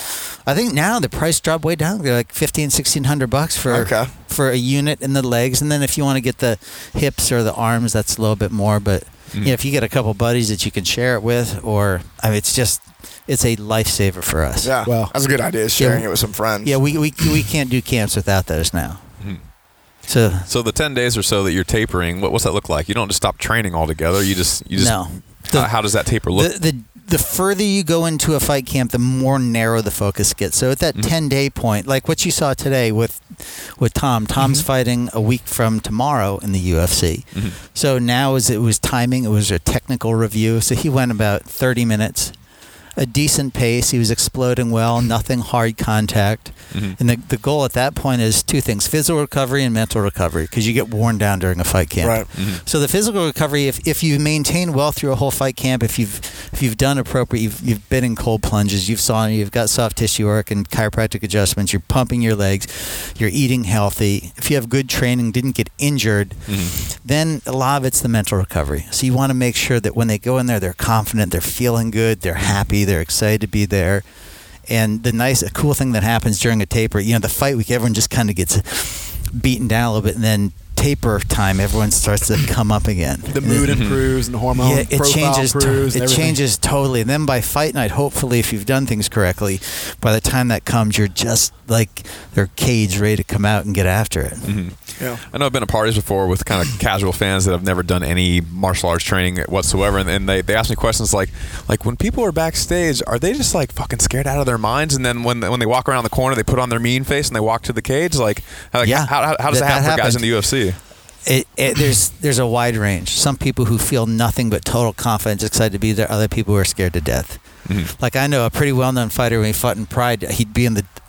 Speaker 5: I think now the price dropped way down. They're like fifteen, sixteen hundred bucks for
Speaker 1: Okay.
Speaker 5: for a unit in the legs, and then if you want to get the hips or the arms, that's a little bit more. But you know, if you get a couple buddies that you can share it with, or I mean, it's just it's a lifesaver for us.
Speaker 1: Yeah,
Speaker 3: Wow.
Speaker 1: that's a good idea. Sharing
Speaker 5: Yeah.
Speaker 1: it with some friends.
Speaker 5: Yeah, we we we can't do camps without those now.
Speaker 4: Mhm.
Speaker 5: So
Speaker 4: So the ten days or so that you're tapering, what, what's that look like? You don't just stop training altogether. You just you just
Speaker 5: no.
Speaker 4: how, how does that taper look?
Speaker 5: The, the the further you go into a fight camp, the more narrow the focus gets. So at that ten day point, like what you saw today with with Tom, Tom's fighting a week from tomorrow in the U F C. So now as it was timing, it was a technical review. So he went about thirty minutes, a decent pace. He was exploding well, nothing hard contact. And the, the goal at that point is two things: physical recovery and mental recovery, because you get worn down during a fight camp.
Speaker 1: Right.
Speaker 5: So the physical recovery, if, if you maintain well through a whole fight camp, if you've if you've done appropriate, you've you've been in cold plunges, you've saw you've got soft tissue work and chiropractic adjustments, you're pumping your legs, you're eating healthy. If you have good training, didn't get injured, then a lot of it's the mental recovery. So you want to make sure that when they go in there, they're confident, they're feeling good, they're happy, they're excited to be there. And the nice, a cool thing that happens during a taper, you know, the fight week, everyone just kind of gets beaten down a little bit, and then taper time, everyone starts to come up again.
Speaker 3: The mood improves and the hormone
Speaker 5: Yeah, it
Speaker 3: profile
Speaker 5: changes. To,
Speaker 3: improves. and
Speaker 5: it
Speaker 3: everything.
Speaker 5: changes totally. And then by fight night, hopefully, if you've done things correctly, by the time that comes, you're just like they're caged, ready to come out and get after it.
Speaker 1: Yeah.
Speaker 4: I know I've been to parties before with kind of casual fans that have never done any martial arts training whatsoever, and, and they, they ask me questions like, like when people are backstage, are they just like fucking scared out of their minds? And then when when they walk around the corner, they put on their mean face and they walk to the cage. Like, like
Speaker 5: Yeah.
Speaker 4: how, how, how does
Speaker 5: That-
Speaker 4: that, happen
Speaker 5: that
Speaker 4: for guys
Speaker 5: happens.
Speaker 4: in the U F C?
Speaker 5: It, it, there's there's a wide range. Some people who feel nothing but total confidence, excited to be there. Other people who are scared to death. Like I know a pretty well-known fighter when he fought in Pride. He'd be in the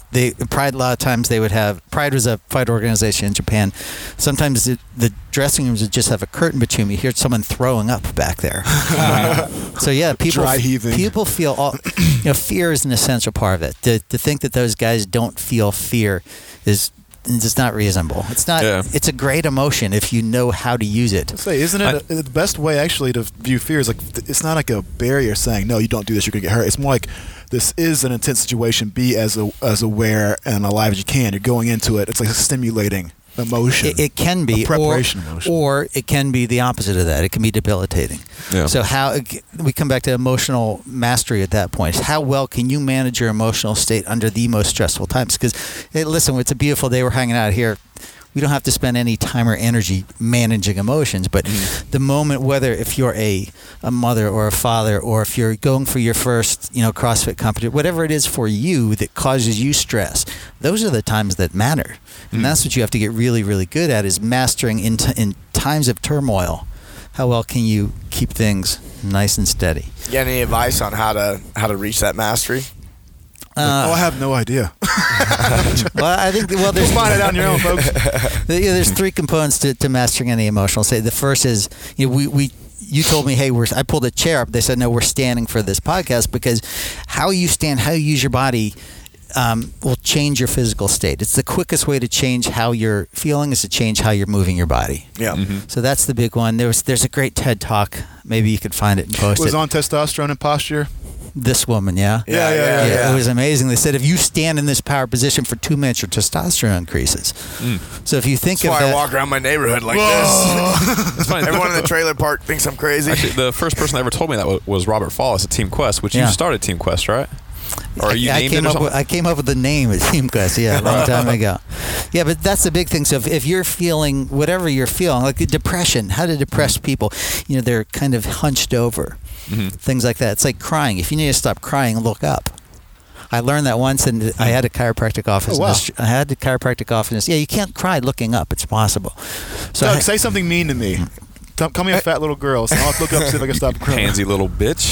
Speaker 5: they Pride a lot of times they would have Pride was a fight organization in Japan. Sometimes the, the dressing rooms would just have a curtain between. You hear someone throwing up back there. So yeah, people
Speaker 3: Dry heaving.
Speaker 5: people feel all, you know, fear is an essential part of it. To to think that those guys don't feel fear is it's not reasonable. It's not.
Speaker 4: Yeah.
Speaker 5: It's a great emotion if you know how to use it.
Speaker 3: Say, isn't it a, the best way actually to view fear is like it's not like a barrier saying no, you don't do this, you're gonna get hurt. It's more like this is an intense situation. Be as a, as aware and alive as you can. You're going into it. It's like a stimulating emotion.
Speaker 5: It, it can be
Speaker 3: a preparation
Speaker 5: or,
Speaker 3: emotion,
Speaker 5: or it can be the opposite of that. It can be debilitating.
Speaker 4: Yeah.
Speaker 5: So how we come back to emotional mastery at that point. How well can you manage your emotional state under the most stressful times? Because hey, listen, it's a beautiful day. We're hanging out here. We don't have to spend any time or energy managing emotions, but mm-hmm. the moment, whether if you're a, a mother or a father, or if you're going for your first, you know, CrossFit competition, whatever it is for you that causes you stress, those are the times that matter. Mm-hmm. And that's what you have to get really, really good at, is mastering in, t- in times of turmoil. How well can you keep things nice and steady?
Speaker 1: You got any advice on how to how to reach that mastery?
Speaker 5: Uh,
Speaker 3: oh, I have no idea.
Speaker 5: Well, I think well, there's
Speaker 3: find it on your own, folks.
Speaker 5: Yeah, there's three components to, to mastering any emotional state. The first is, you know, we we you told me, hey, we're I pulled a chair up. They said, no, we're standing for this podcast, because how you stand, how you use your body, um, will change your physical state. It's the quickest way to change how you're feeling is to change how you're moving your body.
Speaker 1: Yeah.
Speaker 4: Mm-hmm.
Speaker 5: So that's the big one. There's there's a great TED talk. Maybe you could find it and post
Speaker 3: It was
Speaker 5: it.
Speaker 3: on testosterone and posture.
Speaker 5: This woman, yeah?
Speaker 1: Yeah, yeah, yeah, yeah.
Speaker 5: It was amazing. They said if you stand in this power position for two minutes, your testosterone increases. Mm. So if you think
Speaker 1: That's
Speaker 5: of
Speaker 1: why
Speaker 5: that,
Speaker 1: I walk around my neighborhood like this.
Speaker 4: It's funny.
Speaker 1: Everyone in the trailer park thinks I'm crazy.
Speaker 4: Actually, the first person that ever told me that wa- was Robert Follis at Team Quest, which
Speaker 5: Yeah.
Speaker 4: you started Team Quest, right? Or you
Speaker 5: I, I
Speaker 4: named
Speaker 5: came
Speaker 4: it or
Speaker 5: up
Speaker 4: something?
Speaker 5: with, I came up with the name of Team Quest, yeah, a long time ago. Yeah, but that's the big thing. So if, if you're feeling whatever you're feeling, like depression, how do depressed people, you know, they're kind of hunched over,
Speaker 4: Mm-hmm.
Speaker 5: things like that. It's like crying. If you need to stop crying, look up. I learned that once, and I had a chiropractic office.
Speaker 3: Oh, wow.
Speaker 5: in this, I had a chiropractic office. Yeah, you can't cry looking up. It's possible. So
Speaker 3: Doug,
Speaker 5: I-
Speaker 3: say something mean to me. Tell, call me a fat little girl. So I'll look up and see if I can stop crying.
Speaker 4: Pansy little bitch.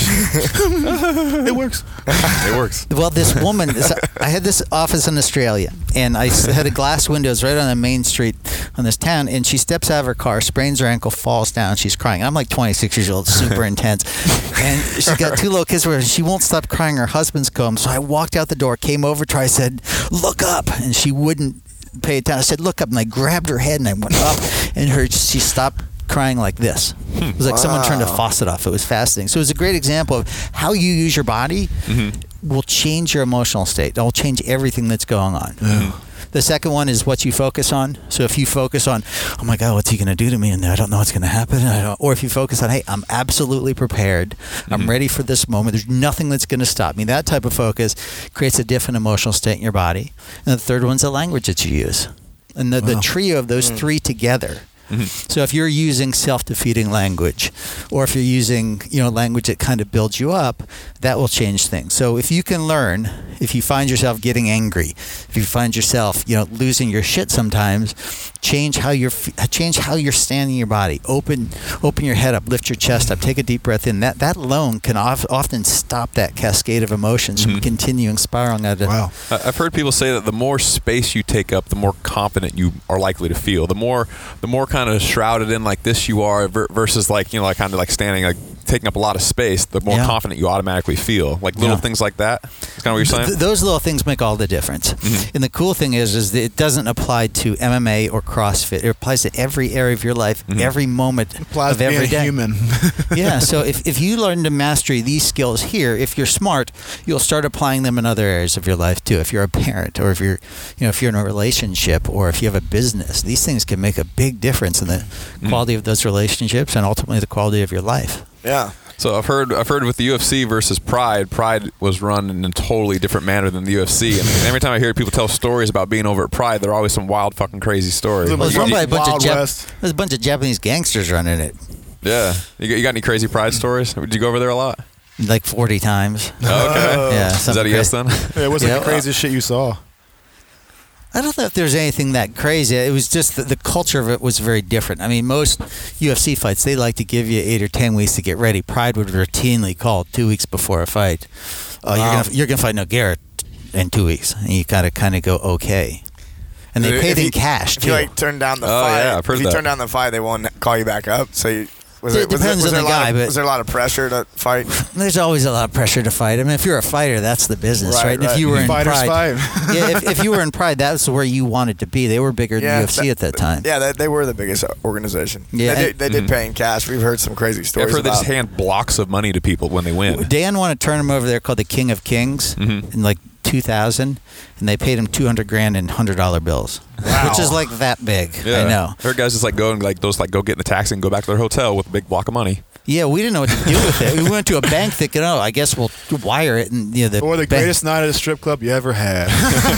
Speaker 3: It works.
Speaker 4: It works.
Speaker 5: Well, this woman, this, I had this office in Australia, and I s- had a glass windows right on the main street on this town, and she steps out of her car, sprains her ankle, falls down, she's crying. I'm like twenty-six years old, super intense, and she's got two little kids with her, and she won't stop crying. Her husband's home, so I walked out the door, came over to her, I said, look up, and she wouldn't pay attention. I said, look up, and I grabbed her head, and I went up, and her she stopped crying like this. It was like someone turned a faucet off. It was fascinating. So it was a great example of how you use your body mm-hmm. will change your emotional state. It will change everything that's going on. Mm-hmm. The second one is what you focus on. So if you focus on, oh my God, what's he going to do to me? And I don't know what's going to happen. I don't, or if you focus on, hey, I'm absolutely prepared. Mm-hmm. I'm ready for this moment. There's nothing that's going to stop me. That type of focus creates a different emotional state in your body. And the third one's the language that you use. And the, wow. the trio of those mm. three together. Mm-hmm. So if you're using self-defeating language, or if you're using, you know, language that kind of builds you up, that will change things. So if you can learn, if you find yourself getting angry, if you find yourself, you know, losing your shit sometimes, change how you're change how you're standing your body. Open open your head up, lift your chest up, take a deep breath in. That that alone can of, often stop that cascade of emotions mm-hmm. from continuing spiraling out of.
Speaker 3: Wow.
Speaker 4: I've heard people say that the more space you take up, the more confident you are likely to feel. The more the more kind of shrouded in like this you are versus like, you know, like kind of like standing, like taking up a lot of space, the more
Speaker 5: yeah. confident
Speaker 4: confident you automatically feel. Like little
Speaker 5: yeah.
Speaker 4: things like that. That's kind of what you're saying?
Speaker 5: Th- those little things make all the difference. Mm-hmm. And the cool thing is, is that it doesn't apply to M M A or CrossFit. It applies to every area of your life, mm-hmm. every moment
Speaker 3: it applies
Speaker 5: of
Speaker 3: to
Speaker 5: every
Speaker 3: being
Speaker 5: day.
Speaker 3: Human.
Speaker 5: Yeah. So if, if you learn to master these skills here, if you're smart, you'll start applying them in other areas of your life too. If you're a parent, or if you're, you know, if you're in a relationship, or if you have a business, these things can make a big difference in the mm-hmm. quality of those relationships and ultimately the quality of your life.
Speaker 1: Yeah.
Speaker 4: So I've heard I've heard with the U F C versus Pride, Pride was run in a totally different manner than the U F C. And every time I hear people tell stories about being over at Pride, there are always some wild fucking crazy stories.
Speaker 5: Well, it's run by a bunch
Speaker 3: Wild
Speaker 5: of Jap-
Speaker 3: West.
Speaker 5: there's a bunch of Japanese gangsters running it,
Speaker 4: Yeah. You got, you got any crazy Pride stories? Did you go over there a lot?
Speaker 5: like forty times.
Speaker 4: Oh, okay.
Speaker 5: Yeah.
Speaker 4: Is that a
Speaker 5: something
Speaker 4: yes
Speaker 5: crazy.
Speaker 4: then?
Speaker 3: Yeah, what's like
Speaker 5: Yeah,
Speaker 3: the craziest shit you saw?
Speaker 5: I don't know if there's anything that crazy. It was just that the culture of it was very different. I mean, most U F C fights, they like to give you eight or ten weeks to get ready. Pride would routinely call two weeks before a fight. Oh,
Speaker 1: Wow.
Speaker 5: you're gonna you're gonna fight Nogueira in two weeks, and you gotta kind of go okay. And they
Speaker 1: If
Speaker 5: pay
Speaker 1: you-
Speaker 5: in cash
Speaker 1: If
Speaker 5: too.
Speaker 1: you like turn down the
Speaker 4: Oh,
Speaker 1: fight,
Speaker 4: yeah, I've heard
Speaker 1: if you
Speaker 4: that.
Speaker 1: turn down the fight, they won't call you back up. So you, was
Speaker 5: It
Speaker 1: there, was there-
Speaker 5: depends
Speaker 1: was
Speaker 5: on
Speaker 1: there
Speaker 5: the
Speaker 1: a lot
Speaker 5: guy,
Speaker 1: of,
Speaker 5: but-
Speaker 1: was there a lot of pressure to fight?
Speaker 5: There's always a lot of pressure to fight. I mean, if you're a fighter, that's the business,
Speaker 1: Right,
Speaker 5: right? And if
Speaker 1: right.
Speaker 5: you were in
Speaker 3: Fighters
Speaker 5: Pride,
Speaker 3: fight.
Speaker 5: yeah, if, if you were in Pride, that's where you wanted to be. They were bigger than
Speaker 1: Yeah,
Speaker 5: U F C
Speaker 1: that-
Speaker 5: at that time.
Speaker 1: Yeah, they, they were the biggest organization.
Speaker 5: Yeah,
Speaker 1: they did,
Speaker 5: and-
Speaker 1: they did pay in cash. We've heard some crazy
Speaker 4: I've
Speaker 1: stories
Speaker 4: heard they
Speaker 1: about.
Speaker 4: just hand blocks of money to people when they win.
Speaker 5: Dan won a tournament over there called the King of Kings
Speaker 4: Mhm.
Speaker 5: in like two thousand, and they paid him two hundred grand in hundred dollar bills, which is like that big.
Speaker 4: Yeah.
Speaker 5: I know.
Speaker 4: I heard guys just like go and like those like go get in the taxi and go back to their hotel with a big block of money.
Speaker 5: Yeah, we didn't know what to do with it. We went to a bank thinking, oh, I guess we'll wire it, and you know the
Speaker 3: Or the
Speaker 5: bank-
Speaker 3: greatest night at a strip club you ever had.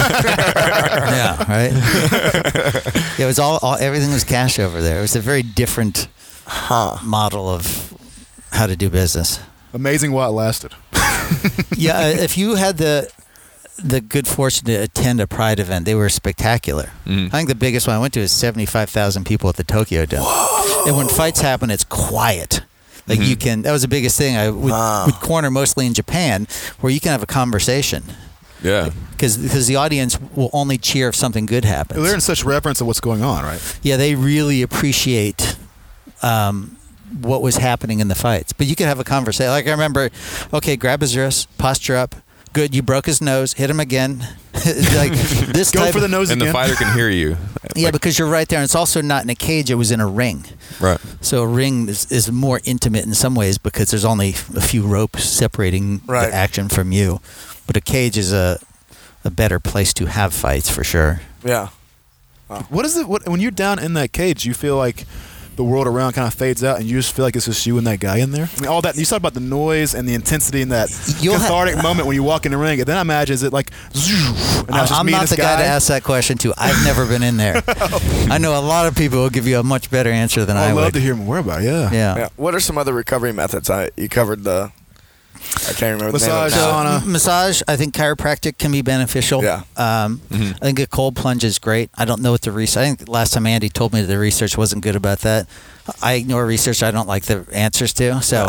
Speaker 5: Yeah, right. Yeah, it was all, all everything was cash over there. It was a very different model of how to do business.
Speaker 3: Amazing while it lasted.
Speaker 5: Yeah, uh, if you had the the good fortune to attend a Pride event, they were spectacular.
Speaker 4: Mhm.
Speaker 5: I think the biggest one I went to is seventy-five thousand people at the Tokyo Dome. And when fights happen, it's quiet. Like you can, that was the biggest thing. I would,
Speaker 1: Wow.
Speaker 5: would corner mostly in Japan, where you can have a conversation.
Speaker 4: Yeah.
Speaker 5: Because the audience will only cheer if something good happens.
Speaker 3: They're in such reference of what's going on, right?
Speaker 5: Yeah, they really appreciate um, what was happening in the fights. But you could have a conversation. Like I remember, okay, grab his wrist, posture up. Good, you broke his nose. Hit him again. It's like this
Speaker 3: Go
Speaker 5: type
Speaker 3: for the nose
Speaker 4: And
Speaker 3: again.
Speaker 4: the fighter can hear you.
Speaker 5: Yeah,
Speaker 4: Like-
Speaker 5: because you're right there. And it's also not in a cage. It was in a ring.
Speaker 4: right.
Speaker 5: So a ring is, is more intimate in some ways because there's only a few ropes separating
Speaker 1: Right.
Speaker 5: the action from you. But a cage is a a better place to have fights for sure.
Speaker 1: Yeah.
Speaker 3: What is it? What, when you're down in that cage, you feel like the world around kind of fades out, and you just feel like it's just you and that guy in there. I mean, all that you talk about the noise and the intensity and that
Speaker 5: You'll ha-
Speaker 3: cathartic moment when you walk in the ring, and then I imagine is it like, and now it's just
Speaker 5: I'm
Speaker 3: me and
Speaker 5: not
Speaker 3: this
Speaker 5: the guy to ask that question to. I've never been in there. I know a lot of people will give you a much better answer than I
Speaker 3: I'd love
Speaker 5: would.
Speaker 3: to hear more about it. Yeah.
Speaker 5: Yeah.
Speaker 1: Yeah. What are some other recovery methods? I you covered the. I can't remember
Speaker 3: Massage,
Speaker 1: the name of it.
Speaker 3: sauna.
Speaker 5: M- massage, I think chiropractic can be beneficial.
Speaker 1: Yeah.
Speaker 5: Um,
Speaker 4: Mhm.
Speaker 5: I think a cold plunge is great. I don't know what the research. I think last time Andy told me the research wasn't good about that. I ignore research I don't like the answers to. So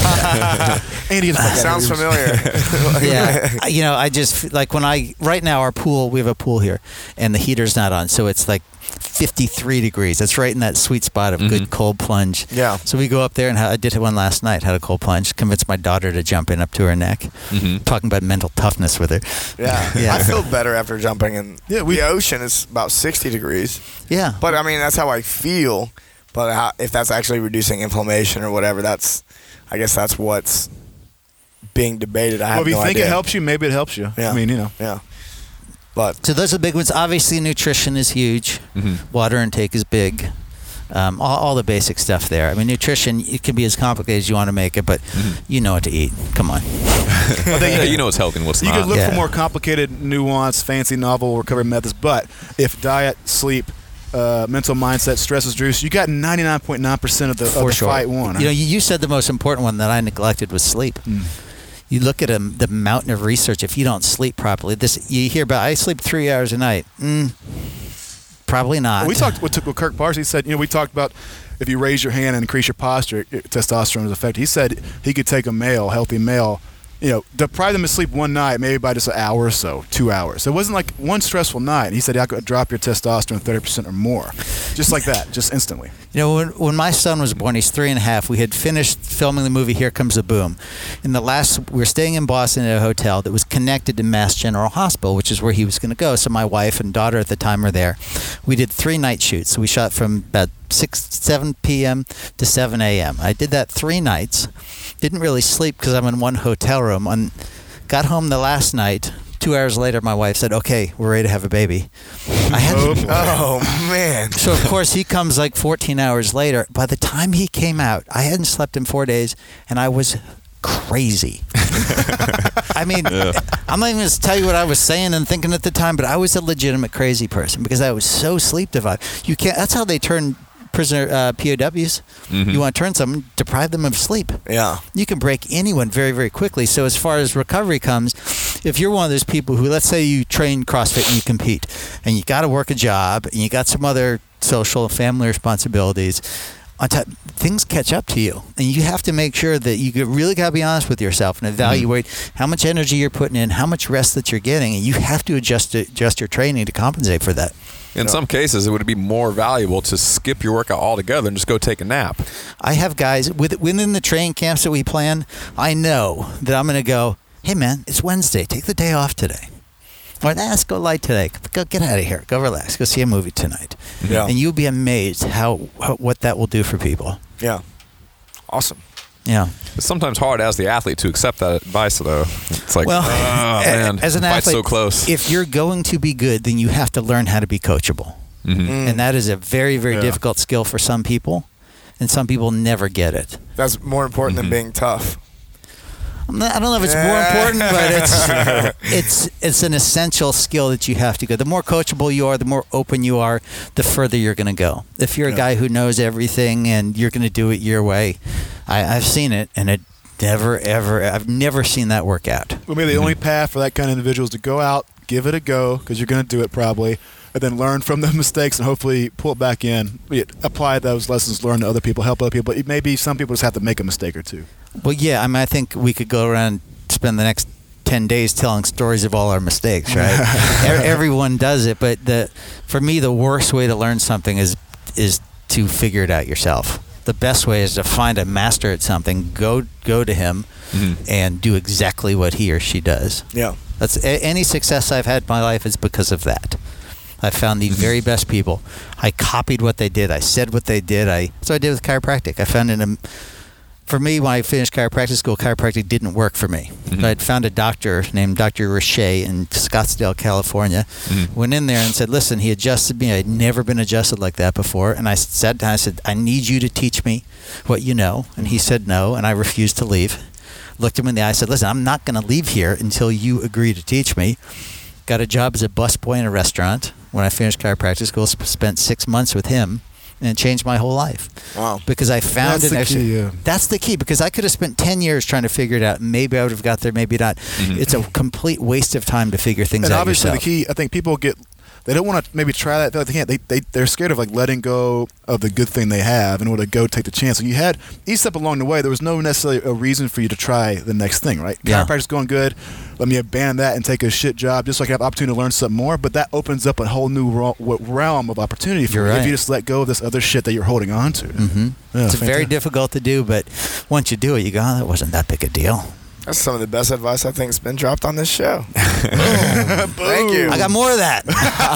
Speaker 3: Andy is fucking
Speaker 1: Sounds
Speaker 3: ears.
Speaker 1: familiar.
Speaker 5: yeah, you know, I just like when I right now our pool we have a pool here, and the heater's not on, so it's like fifty-three degrees. That's right in that sweet spot of good cold plunge.
Speaker 1: Yeah.
Speaker 5: So we go up there and ha- I did one last night. Had a cold plunge. Convinced my daughter to jump in up to her neck.
Speaker 4: Mhm.
Speaker 5: Talking about mental toughness with her.
Speaker 1: Yeah.
Speaker 5: Yeah.
Speaker 1: I feel better after jumping in.
Speaker 3: Yeah, we-
Speaker 1: the ocean is about sixty degrees.
Speaker 5: Yeah.
Speaker 1: But I mean, that's how I feel. But how, if that's actually reducing inflammation or whatever, that's, I guess that's what's being debated. I have
Speaker 3: Well, if you
Speaker 1: no
Speaker 3: think
Speaker 1: idea.
Speaker 3: it helps you, maybe it helps you.
Speaker 1: Yeah.
Speaker 3: I mean, you know.
Speaker 1: Yeah. But
Speaker 5: So those are the big ones. Obviously, nutrition is huge.
Speaker 4: Mhm.
Speaker 5: Water intake is big. Um, all, all the basic stuff there. I mean, nutrition, it can be as complicated as you want to make it, but you know what to eat. Come on.
Speaker 4: Yeah, you know what's healthy and what's
Speaker 3: You
Speaker 4: not.
Speaker 3: could look
Speaker 5: Yeah.
Speaker 3: for more complicated, nuanced, fancy, novel recovery methods, but if diet, sleep, uh, mental mindset, stress is juice, you got ninety-nine point nine percent of the, of
Speaker 5: For
Speaker 3: the
Speaker 5: sure.
Speaker 3: fight won.
Speaker 5: You know, you, you said the most important one that I neglected was sleep. You look at a, the mountain of research. If you don't sleep properly, this you hear about. I sleep three hours a night. Mm, probably not.
Speaker 3: we talked with, with Kirk Parson. He said, you know, we talked about if you raise your hand and increase your posture, it- testosterone is affected. He said he could take a male, healthy male, you know, deprive them of sleep one night, maybe by just an hour or so, two hours. So it wasn't like one stressful night. He said I could drop your testosterone thirty percent or more, just like that, just instantly.
Speaker 5: You know, when, when my son was born, he's three and a half. We had finished filming the movie Here Comes the Boom. In the last, we were staying in Boston at a hotel that was connected to Mass General Hospital, which is where he was going to go. So my wife and daughter at the time were there. We did three night shoots. So we shot from about six, seven p.m. to seven a.m. I did that three nights. Didn't really sleep because I'm in one hotel room. And got home the last night. Two hours later, my wife said, "Okay, we're ready to have a baby." I had.
Speaker 1: oh man.
Speaker 5: So of course he comes like fourteen hours later. By the time he came out, I hadn't slept in four days, and I was crazy. I mean, I'm not even going to tell you what I was saying and thinking at the time, but I was a legitimate crazy person because I was so sleep deprived. You can't. That's how they turn prisoner uh, P O Ws. You want to turn someone, deprive them of sleep.
Speaker 1: Yeah.
Speaker 5: You can break anyone very, very quickly. So as far as recovery comes, if you're one of those people who, let's say you train CrossFit and you compete, and you got to work a job, and you got some other social and family responsibilities, on top, things catch up to you, and you have to make sure that you really got to be honest with yourself and evaluate mm-hmm. how much energy you're putting in, how much rest that you're getting, and you have to adjust adjust your training to compensate for that.
Speaker 4: In some cases, it would be more valuable to skip your workout altogether and just go take a nap.
Speaker 5: I have guys with, within the training camps that we plan. I know that I'm going to go, hey man, it's Wednesday, take the day off today. Or let's go light today. Go get out of here. Go relax. Go see a movie tonight.
Speaker 1: Yeah.
Speaker 5: And you'll be amazed how, how what that will do for people.
Speaker 1: Yeah. Awesome.
Speaker 5: Yeah.
Speaker 4: It's sometimes hard as the athlete to accept that advice, though. It's like,
Speaker 5: well,
Speaker 4: oh, man,
Speaker 5: as an
Speaker 4: the fight's
Speaker 5: athlete,
Speaker 4: so close.
Speaker 5: If you're going to be good, then you have to learn how to be coachable.
Speaker 4: Mm-hmm.
Speaker 1: Mm.
Speaker 5: And that is a very, very
Speaker 3: Yeah.
Speaker 5: difficult skill for some people, and some people never get it.
Speaker 1: That's more important
Speaker 4: Mm-hmm.
Speaker 1: than being tough.
Speaker 5: I'm not, I don't know if it's more important, but it's it's it's an essential skill that you have to go. The more coachable you are, the more open you are, the further you're going to go. If you're a
Speaker 3: Yeah.
Speaker 5: guy who knows everything and you're going to do it your way, I, I've seen it, and it never, ever, I've never seen that work out.
Speaker 3: Well, maybe the only path for that kind of individual is to go out, give it a go, because you're going to do it probably, and then learn from the mistakes and hopefully pull it back in. Apply those lessons learned to other people, help other people. Maybe some people just have to make a mistake or two.
Speaker 5: Well, yeah, I mean, I think we could go around and spend the next ten days telling stories of all our mistakes, right? E- Everyone does it, but the for me, the worst way to learn something is is to figure it out yourself. The best way is to find a master at something, go go to him,
Speaker 4: Mm-hmm.
Speaker 5: and do exactly what he or she does.
Speaker 1: Yeah.
Speaker 5: That's a- any success I've had in my life is because of that. I found the very best people. I copied what they did. I said what they did. I so I did with chiropractic. I found in a For me, when I finished chiropractic school, chiropractic didn't work for me.
Speaker 4: Mm-hmm.
Speaker 5: I'd found a doctor named Doctor Richey in Scottsdale, California.
Speaker 4: Mm-hmm.
Speaker 5: Went in there and said, listen, he adjusted me. I'd never been adjusted like that before. And I said, I said, I need you to teach me what you know. And he said no, and I refused to leave. Looked him in the eye, said, listen, I'm not going to leave here until you agree to teach me. Got a job as a busboy in a restaurant. When I finished chiropractic school, sp- spent six months with him. And it changed my whole life.
Speaker 1: Wow.
Speaker 5: Because I found
Speaker 3: That's
Speaker 5: it
Speaker 3: the
Speaker 5: actually.
Speaker 3: key, yeah.
Speaker 5: That's the key, because I could have spent ten years trying to figure it out. Maybe I would have got there, maybe not.
Speaker 4: Mm-hmm.
Speaker 5: It's a complete waste of time to figure things
Speaker 3: And
Speaker 5: out
Speaker 3: obviously
Speaker 5: yourself.
Speaker 3: the key, I think people get, they don't want to maybe try that. They they can't. They, they, they're scared of like letting go of the good thing they have in order to go take the chance. And you had each step along the way, there was no necessarily a reason for you to try the next thing, right?
Speaker 5: Yeah.
Speaker 3: Chiropractic's going good. Let me abandon that and take a shit job just so I can have opportunity to learn something more. But that opens up a whole new ro- realm of opportunity for
Speaker 5: You're
Speaker 3: you
Speaker 5: right.
Speaker 3: if you just let go of this other shit that you're holding on to.
Speaker 5: hmm
Speaker 3: Yeah,
Speaker 5: it's very
Speaker 3: fantastic.
Speaker 5: difficult to do, but once you do it, you go, oh, that wasn't that big a deal.
Speaker 1: That's some of the best advice I think has been dropped on this show. Thank you.
Speaker 5: I got more of that.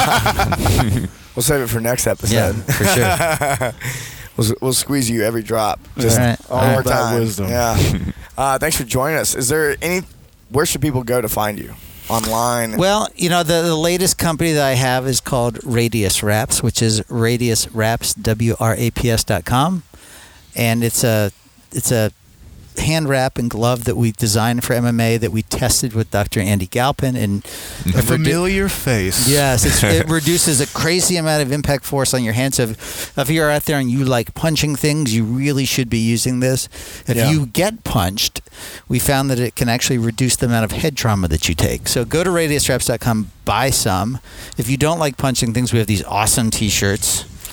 Speaker 1: We'll save it for next episode.
Speaker 5: Yeah, for sure.
Speaker 1: we'll, we'll squeeze you every drop. Just
Speaker 5: All right.
Speaker 1: all
Speaker 5: All
Speaker 1: more
Speaker 3: right. That
Speaker 1: time.
Speaker 3: wisdom.
Speaker 1: Yeah. Uh, thanks for joining us. Is there any? Where should people go to find you? Online?
Speaker 5: Well, you know, the, the latest company that I have is called Radius Wraps, which is Radius Wraps, W R A P S dot com. And it's a it's a hand wrap and glove that we designed for M M A that we tested with Doctor Andy Galpin. And
Speaker 3: A familiar face.
Speaker 5: yes, it's, it reduces a crazy amount of impact force on your hands. So if, if you're out there and you like punching things, you really should be using this. If
Speaker 1: Yeah.
Speaker 5: you get punched, we found that it can actually reduce the amount of head trauma that you take. So go to radius wraps dot com, buy some. If you don't like punching things, we have these awesome T-shirts. So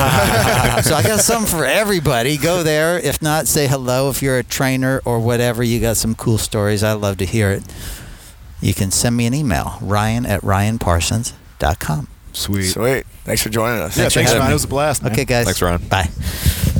Speaker 5: I got some for everybody. Go there. If not, say hello. If you're a trainer or whatever, you got some cool stories. I love to hear it. You can send me an email, Ryan at ryan parsons dot com.
Speaker 3: Sweet.
Speaker 1: Sweet. Thanks for joining us.
Speaker 3: Yeah,
Speaker 5: Thanks for
Speaker 3: thanks,
Speaker 5: having
Speaker 3: Ryan.
Speaker 5: me.
Speaker 3: It was a blast, man.
Speaker 5: Okay, guys.
Speaker 4: Thanks, Ryan.
Speaker 5: Bye.